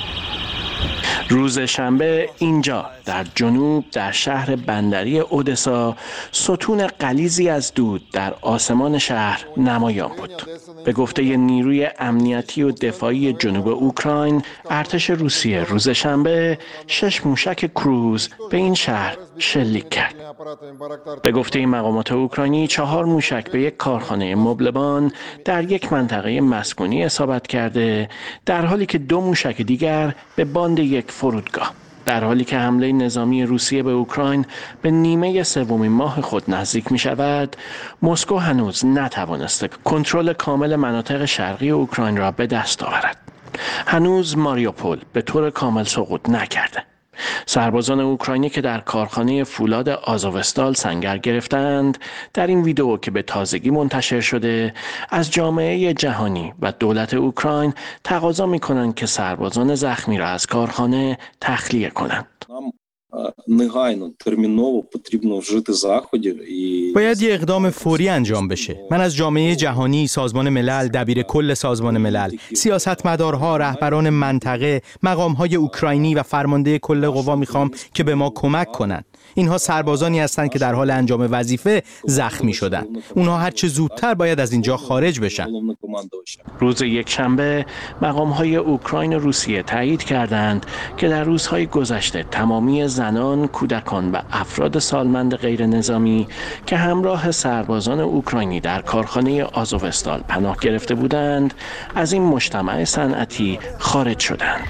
روز شنبه اینجا در جنوب در شهر بندری اودسا ستون غلیظی از دود در آسمان شهر نمایان بود. به گفته نیروی امنیتی و دفاعی جنوب اوکراین، ارتش روسیه روز شنبه 6 موشک کروز به این شهر شلیک کرد. به گفته مقامات اوکراینی 4 موشک به یک کارخانه مبلمان در یک منطقه مسکونی اصابت کرده، در حالی که 2 موشک دیگر به باند یک فرودگاه. در حالی که حمله نظامی روسیه به اوکراین به نیمه سوم ماه خود نزدیک می شود، مسکو هنوز نتوانسته کنترل کامل مناطق شرقی اوکراین را به دست آورد. هنوز ماریوپول به طور کامل سقوط نکرده. سربازان اوکراینی که در کارخانه فولاد آزوستال سنگر گرفتند، در این ویدئو که به تازگی منتشر شده، از جامعه جهانی و دولت اوکراین تقاضا می‌کنند که سربازان زخمی را از کارخانه تخلیه کنند. باید یه اقدام فوری انجام بشه. من از جامعه جهانی، سازمان ملل، دبیر کل سازمان ملل، سیاستمدارها، رهبران منطقه، مقامهای اوکراینی و فرمانده کل قوا میخوام که به ما کمک کنن. اینها سربازانی هستند که در حال انجام وظیفه زخمی شدن. اونها هر چه زودتر باید از اینجا خارج بشن. روز یکشنبه مقامهای اوکراین و روسیه تایید کردند که در روزهای گذشته تمامی زنان، کودکان و افراد سالمند غیر نظامی که همراه سربازان اوکراینی در کارخانه آزوستال پناه گرفته بودند، از این مجتمع صنعتی خارج شدند.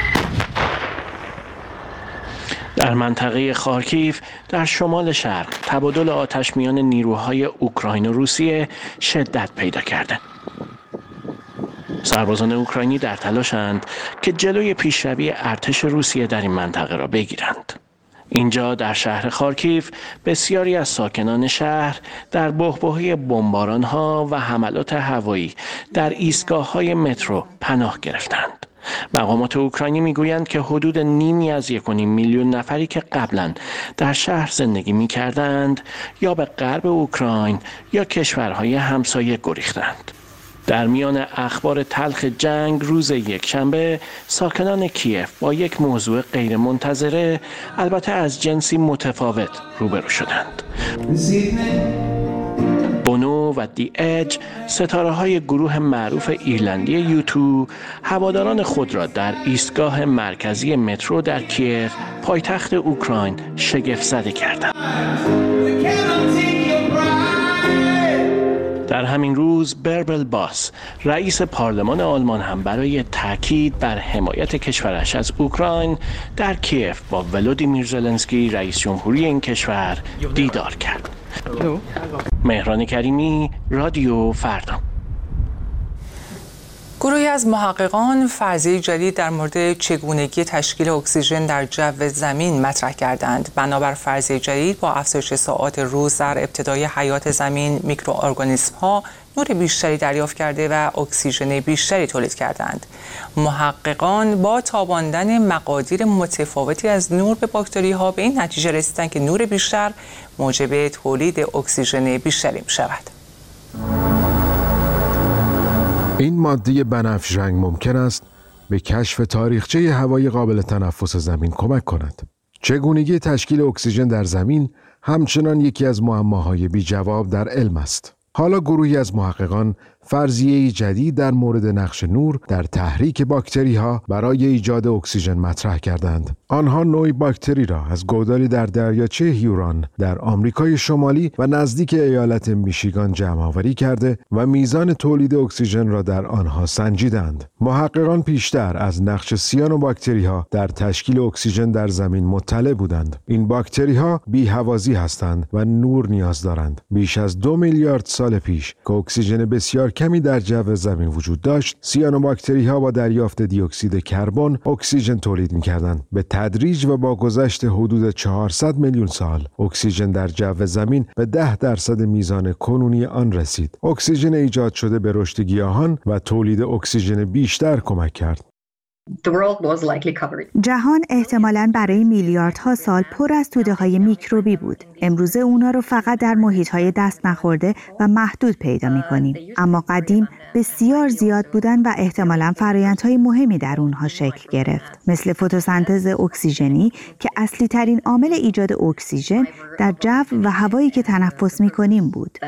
در منطقه خارکیف در شمال شرق تبادل آتش میان نیروهای اوکراین و روسیه شدت پیدا کرده. سربازان اوکراینی در تلاشند که جلوی پیشروی ارتش روسیه در این منطقه را بگیرند. اینجا در شهر خارکیف بسیاری از ساکنان شهر در بحبوحه بمباران‌ها و حملات هوایی در ایستگاه‌های مترو پناه گرفتند. مقامات اوکراینی میگویند که حدود نیمی از 1.5 میلیون نفری که قبلا در شهر زندگی میکردند یا به غرب اوکراین یا کشورهای همسایه گریختند. در میان اخبار تلخ جنگ روز یکشنبه، ساکنان کیف با یک موضوع غیر منتظره، البته از جنسی متفاوت روبرو شدند. بونو و دی اج، ستاره‌های گروه معروف ایرلندی یوتو، هواداران خود را در ایستگاه مرکزی مترو در کیف، پایتخت اوکراین، شگفت‌زده کردند. در همین روز بربل باس، رئیس پارلمان آلمان هم برای تاکید بر حمایت کشورش از اوکراین در کیف با ولودیمیر زلنسکی رئیس جمهوری این کشور دیدار کرد. مهران کریمی، رادیو فردا. گروهی از محققان فرضیه جدید در مورد چگونگی تشکیل اکسیژن در جو زمین مطرح کردند. بنابر فرضیه جدید، با افزایش ساعات روز در ابتدای حیات زمین، میکروارگانیسم‌ها نور بیشتری دریافت کرده و اکسیژن بیشتری تولید کردند. محققان با تاباندن مقادیر متفاوتی از نور به باکتری‌ها به این نتیجه رسیدند که نور بیشتر موجب تولید اکسیژن بیشتری می‌شود. این ماده بنفش رنگ ممکن است به کشف تاریخچه هوای قابل تنفس زمین کمک کند. چگونگی تشکیل اکسیژن در زمین همچنان یکی از معماهای بی جواب در علم است. حالا گروهی از محققان فرضیه‌ای جدید در مورد نقش نور در تحریک باکتری‌ها برای ایجاد اکسیژن مطرح کردند. آنها نوعی باکتری را از گودالی در دریاچه هیوران در آمریکای شمالی و نزدیک ایالت میشیگان جمع‌آوری کرده و میزان تولید اکسیژن را در آنها سنجیدند. محققان پیشتر از نقش سیانوباکتری‌ها در تشکیل اکسیژن در زمین مطلع بودند. این باکتری‌ها بی‌هوازی هستند و نور نیاز دارند. بیش از 2 میلیارد سال پیش که اکسیژن بسیار کمی در جو زمین وجود داشت، سیانوباکتری‌ها با دریافت دی اکسید کربن اکسیژن تولید می‌کردند. به تدریج و با گذشت حدود 400 میلیون سال، اکسیژن در جو زمین به 10% میزان کنونی آن رسید. اکسیژن ایجاد شده به رشد گیاهان و تولید اکسیژن بیشتر کمک کرد. جهان احتمالاً برای میلیاردها سال پر از توده‌های میکروبی بود. امروزه اونا رو فقط در محیط‌های دست نخورده و محدود پیدا می‌کنیم. اما قدیم بسیار زیاد بودن و احتمالاً فرآیندهای مهمی در اونها شکل گرفت. مثل فتوسنتز اکسیژنی که اصلی ترین عامل ایجاد اکسیژن در جو و هوایی که تنفس می‌کنیم بود.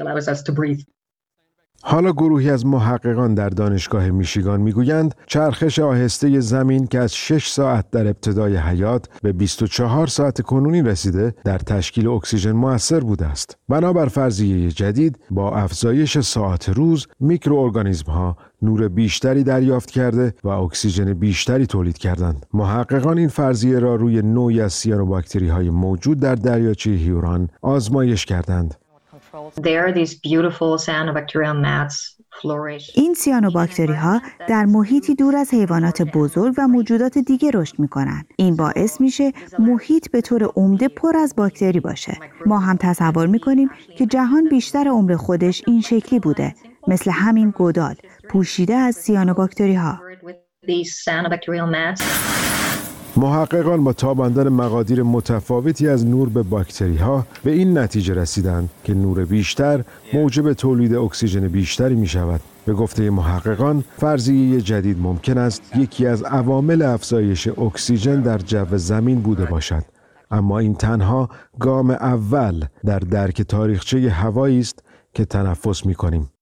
حالا گروهی از محققان در دانشگاه میشیگان میگویند چرخش آهسته زمین که از 6 ساعت در ابتدای حیات به 24 ساعت کنونی رسیده در تشکیل اکسیژن مؤثر بوده است. بنابر فرضیه جدید با افزایش ساعت روز میکروارگانیسم‌ها نور بیشتری دریافت کرده و اکسیژن بیشتری تولید کردند. محققان این فرضیه را روی نوعی از سیانوباکتری‌های موجود در دریاچه هیوران آزمایش کردند. این سیانوباکتری ها در محیطی دور از حیوانات بزرگ و موجودات دیگه رشد میکنن. این باعث میشه محیط به طور عمده پر از باکتری باشه. ما هم تصور میکنیم که جهان بیشتر عمر خودش این شکلی بوده، مثل همین گودال پوشیده از سیانوباکتری ها. محققان با تاباندن مقادیر متفاوتی از نور به باکتری‌ها به این نتیجه رسیدند که نور بیشتر موجب تولید اکسیژن بیشتری می‌شود. به گفته محققان، فرضیه جدید ممکن است یکی از عوامل افزایش اکسیژن در جو زمین بوده باشد. اما این تنها گام اول در درک تاریخچه هوایی است که تنفس می‌کنیم.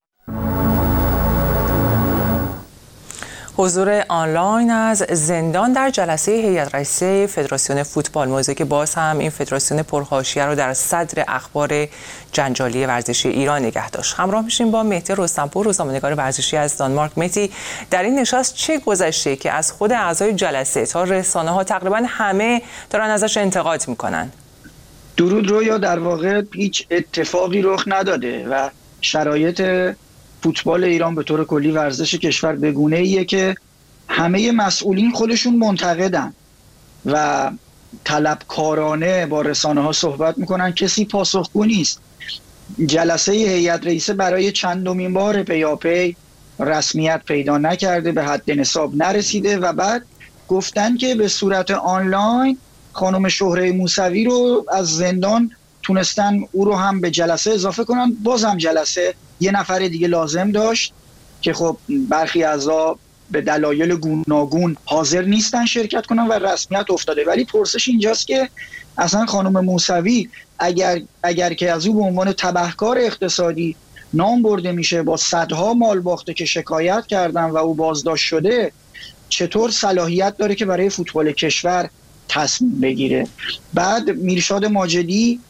حضور آنلاین از زندان در جلسه هیئت رئیسه فدراسیون فوتبال، موضوعی که باز هم این فدراسیون پرحاشیه رو در صدر اخبار جنجالی ورزشی ایران نگه داشت. همراه میشیم با مهدی رستمپور، روزنامه‌نگار ورزشی از دانمارک. مهدی، در این نشست چه گذشته که از خود اعضای جلسه تا رسانه‌ها تقریبا همه دارن ازش انتقاد میکنن؟ درود رویا، در واقع هیچ اتفاقی رخ نداده و شرایط فوتبال ایران به طور کلی ورزش کشور به گونه‌ایه که همه مسئولین خودشون منتقدن و طلبکارانه با رسانه‌ها صحبت میکنن. کسی پاسخگو نیست. جلسه هیئت رئیسه برای چندمین بار پیاپی رسمیت پیدا نکرده، به حد نصاب نرسیده و بعد گفتن که به صورت آنلاین خانم شهره موسوی رو از زندان تونستن او رو هم به جلسه اضافه کنن. بازم جلسه یه نفر دیگه لازم داشت که خب برخی اعضا به دلایل گوناگون حاضر نیستن شرکت کنن و رسمیت افتاده. ولی پرسش اینجاست که اصلا خانم موسوی اگر که از او به عنوان تبهکار اقتصادی نام برده میشه، با صدها مال باخته که شکایت کردن و او بازداشت شده، چطور صلاحیت داره که برای فوتبال کشور تصمیم بگیره؟ بعد میرشاد ماجدی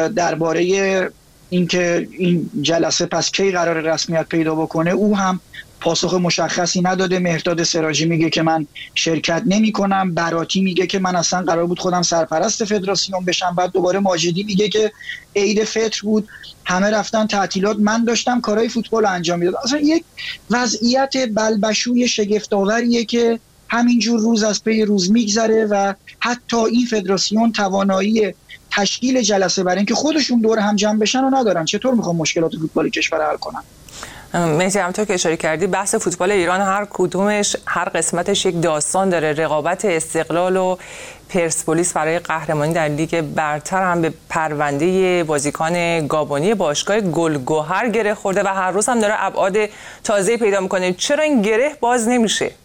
درباره اینکه این جلسه پس کی قرار رسمیت پیدا بکنه، او هم پاسخ مشخصی نداده. مهرداد سراجی میگه که من شرکت نمی کنم، براتی میگه که من اصلا قرار بود خودم سرپرست فدراسیون بشم، بعد دوباره ماجدی میگه که عید فطر بود همه رفتن تعطیلات، من داشتم کارهای فوتبال انجام میدادم. اصلا یک وضعیت بلبشوی شگفت‌آوریه که همینجور روز از پی روز میگذره و حتی این فدراسیون توانایی تشکیل جلسه برای اینکه خودشون دور هم جمع بشن و ندارن. چطور میخوان مشکلات فوتبال کشور حل کنن؟ مهدی، همونطور که اشاره کردی بحث فوتبال ایران هر کدومش، هر قسمتش یک داستان داره. رقابت استقلال و پرسپولیس برای قهرمانی در لیگ برتر هم به پرونده بازیکن گابونی باشگاه گلگهر گره خورده و هر روز هم داره ابعاد تازه پیدا میکنه. چرا این گره باز نمیشه؟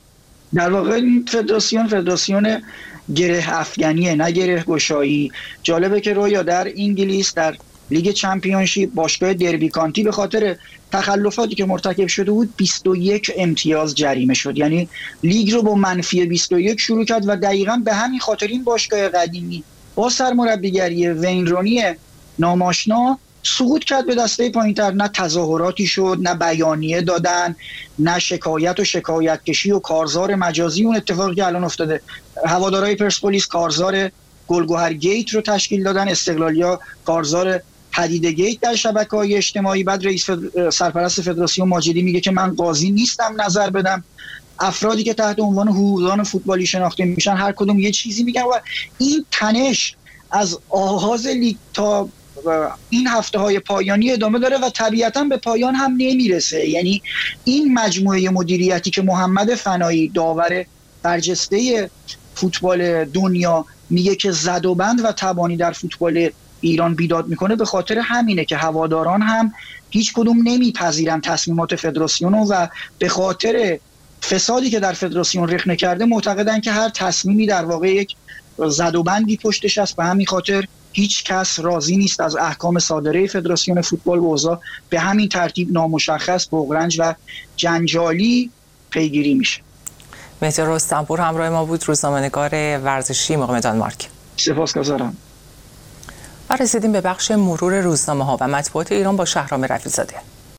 در واقع این فدراسیون گره افغانیه، نه گره گشایی. جالبه که رویا در انگلیس در لیگ چمپیونشیپ باشگاه دربی کانتی به خاطر تخلفاتی که مرتکب شده بود 21 امتیاز جریمه شد، یعنی لیگ رو با منفی 21 شروع کرد و دقیقاً به همین خاطر این باشگاه قدیمی با سرمربیگری وین رونی ناماشنا سقوط کرد به دسته پایین‌تر. نه تظاهراتی شد، نه بیانیه دادن، نه شکایت و شکایت کشی و کارزار مجازی. اون اتفاقی که الان افتاده، هوادارهای پرسپولیس کارزار گلگهر گیت رو تشکیل دادن، استقلالیا کارزار حدید گیت در شبکه‌های اجتماعی. بعد سرپرست فدراسیون ماجدی میگه که من قاضی نیستم نظر بدم. افرادی که تحت عنوان حقوقدان فوتبالی شناخته میشن هر کدوم یه چیزی میگن و این تنش از آغاز لیگ تا این هفته های پایانی ادامه داره و طبیعتا به پایان هم نمیرسه. یعنی این مجموعه مدیریتی که محمد فنایی داور برجسته فوتبال دنیا میگه که زد و بند و تبانی در فوتبال ایران بیداد میکنه، به خاطر همینه که هواداران هم هیچ کدوم نمیپذیرن تصمیمات فدراسیون و به خاطر فسادی که در فدراسیون رخنه کرده معتقدن که هر تصمیمی در واقع یک زد و بندی پشتش است. به همین خاطر هیچ کس راضی نیست از احکام صادره فدراسیون فوتبال و اوضاع به همین ترتیب نامشخص، بغرنج و جنجالی پیگیری میشه. مهدی رستمپور همراه ما بود، روزنامه‌نگار ورزشی مقیم دانمارک. سپاسگزارم. و رسیدیم به بخش مرور روزنامه‌ها و مطبوعات ایران با شهرام رفیع‌زاده.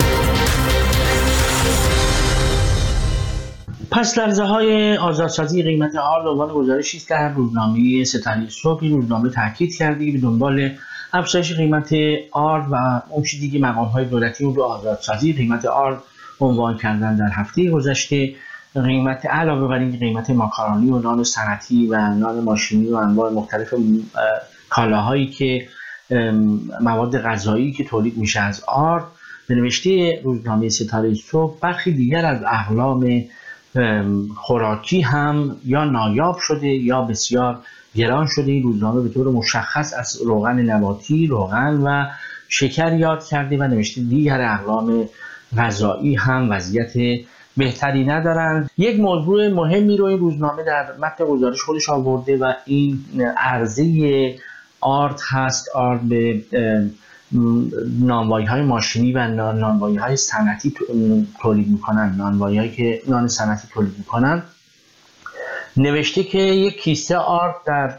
پس لرزه‌های آزادسازی قیمت آرد عنوان گزارشی است در روزنامه ستاره صبح. روزنامه تاکید کرده که به دنبال افزایش قیمت آرد و اون چیزی که مقام‌های دولتی رو آزادسازی قیمت آرد عنوان کردن در هفته گذشته، قیمت علاوه بر این قیمت ماکارونی و نان صنعتی و نان ماشینی و انواع مختلف کالاهایی که مواد غذایی که تولید میشه از آرد، به نوشته روزنامه ستاره صبح برخی دیگر از اقلام خوراکی هم یا نایاب شده یا بسیار گران شده. این روزنامه به طور مشخص از روغن نباتی، روغن و شکر یاد کرده و نوشته دیگر اقلام غذایی هم وضعیت بهتری ندارن. یک موضوع مهمی رو این روزنامه در متن گزارش خودش آورده و این عرضه آرد هست. آرد به نانوایی‌های ماشینی و نانوایی‌های صنعتی تولید می‌کنن، نانوایی‌هایی که نان صنعتی تولید می‌کنن. نوشته که یک کیسه آرد در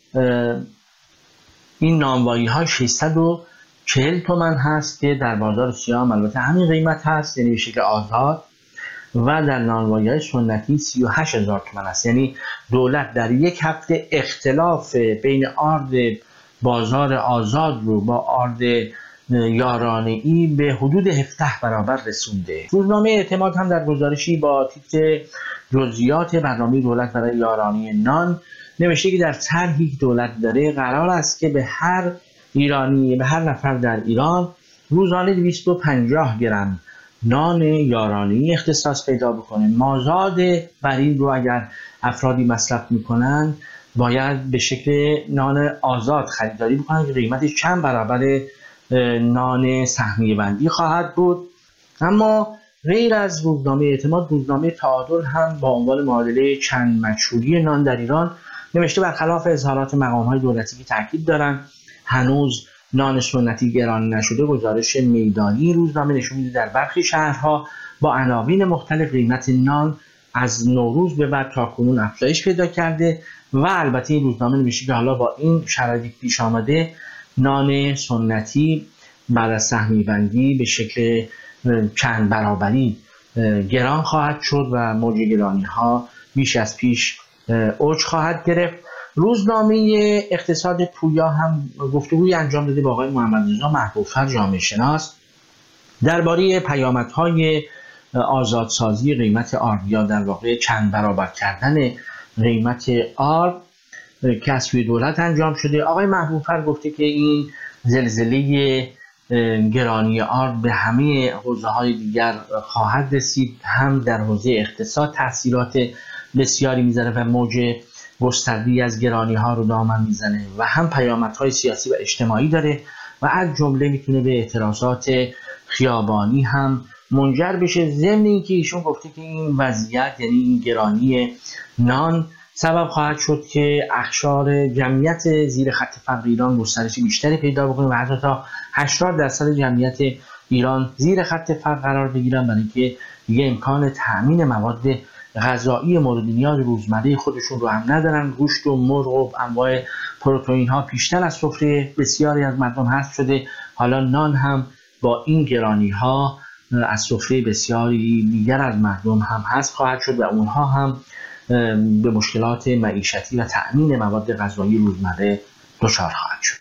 این نانوایی‌ها 640 تومان هست که در بازار سیاه البته همین قیمت هست، یعنی به شکل آزاد، و در نانوایی‌های سنتی 38,000 تومان است. یعنی دولت در یک هفته اختلاف بین آرد بازار آزاد رو با آرد یارانه‌ای به حدود 17 برابر رسونده. روزنامه اعتماد هم در گزارشی با تیتر جزئیات برنامه دولت برای یارانه نان نوشته که در طرحی که دولت داره قرار است که به هر ایرانی، به هر نفر در ایران روزانه 250 گرم نان یارانه‌ای اختصاص پیدا بکنه. مازاد بر این رو اگر افرادی مصرف میکنن باید به شکل نان آزاد خریداری بکنن که قیمتش چند برابر نان سهمیه بندی خواهد بود. اما غیر از روزنامه اعتماد، روزنامه تعادل هم با عنوان معادله چند مجهولی نان در ایران نوشته برخلاف اظهارات مقام‌های دولتی که تاکید دارن هنوز نان سنتی گران نشده، گزارش میدانی روزنامه نشون میده در برخی شهرها با عناوین مختلف قیمت نان از نوروز به بعد تاکنون افزایش پیدا کرده و البته این روزنامه نوشته که حالا با این شرایط پیش آمده نان سنتی بعد از سهمیه بندی به شکل چند برابری گران خواهد شد و موج گرانی ها بیش از پیش اوج خواهد گرفت. روزنامه اقتصاد پویا هم گفتگوی انجام داده با آقای محمدرضا محبوب‌فر جامعه شناس درباره پیامدهای آزادسازی قیمت آرد یا در واقع چند برابر کردن قیمت آرد که از سوی دولت انجام شده. آقای محبوب‌فر گفته که این زلزله گرانی آرد به همه حوزه‌های دیگر خواهد رسید، هم در حوزه اقتصاد تاثیرات بسیاری میذاره و موج گسترده‌ای از گرانی‌ها رو دامن میزنه و هم پیامدهای سیاسی و اجتماعی داره و از جمله میتونه به اعتراضات خیابانی هم منجر بشه. ضمن اینکه ایشون گفته که این وضعیت یعنی این گرانی نان سبب خواهد شد که اقشار جمعیت زیر خط فقر ایران گسترش بیشتری پیدا بکنه و حتی تا 80% جمعیت ایران زیر خط فقر قرار بگیرن، برای اینکه دیگه امکان تامین مواد غذایی مورد نیاز روزمره خودشون رو هم ندارن. گوشت و مرغ و انواع پروتئین ها پیشتر از سفره بسیاری از مردم حذف شده. حالا نان هم با این گرانی ها از سفره بسیاری دیگر از مردم هم حذف خواهد شد و اونها هم به مشکلات معیشتی و تأمین مواد غذایی روزمره دچار خواهد شد.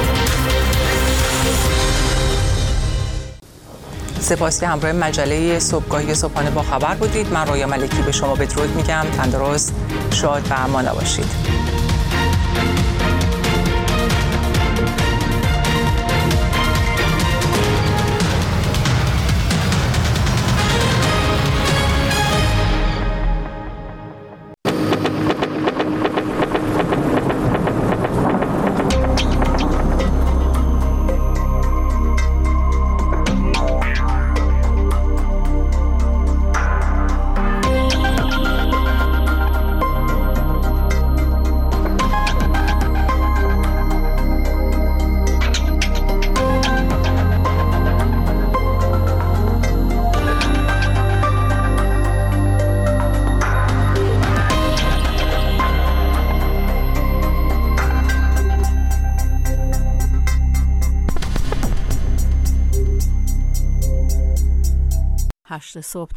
سپاس که همراه مجله صبحگاهی صبحانه با خبر بودید. من رویا ملکی به شما بدرود میگم. تندرست، شاد و امان باشید. صبح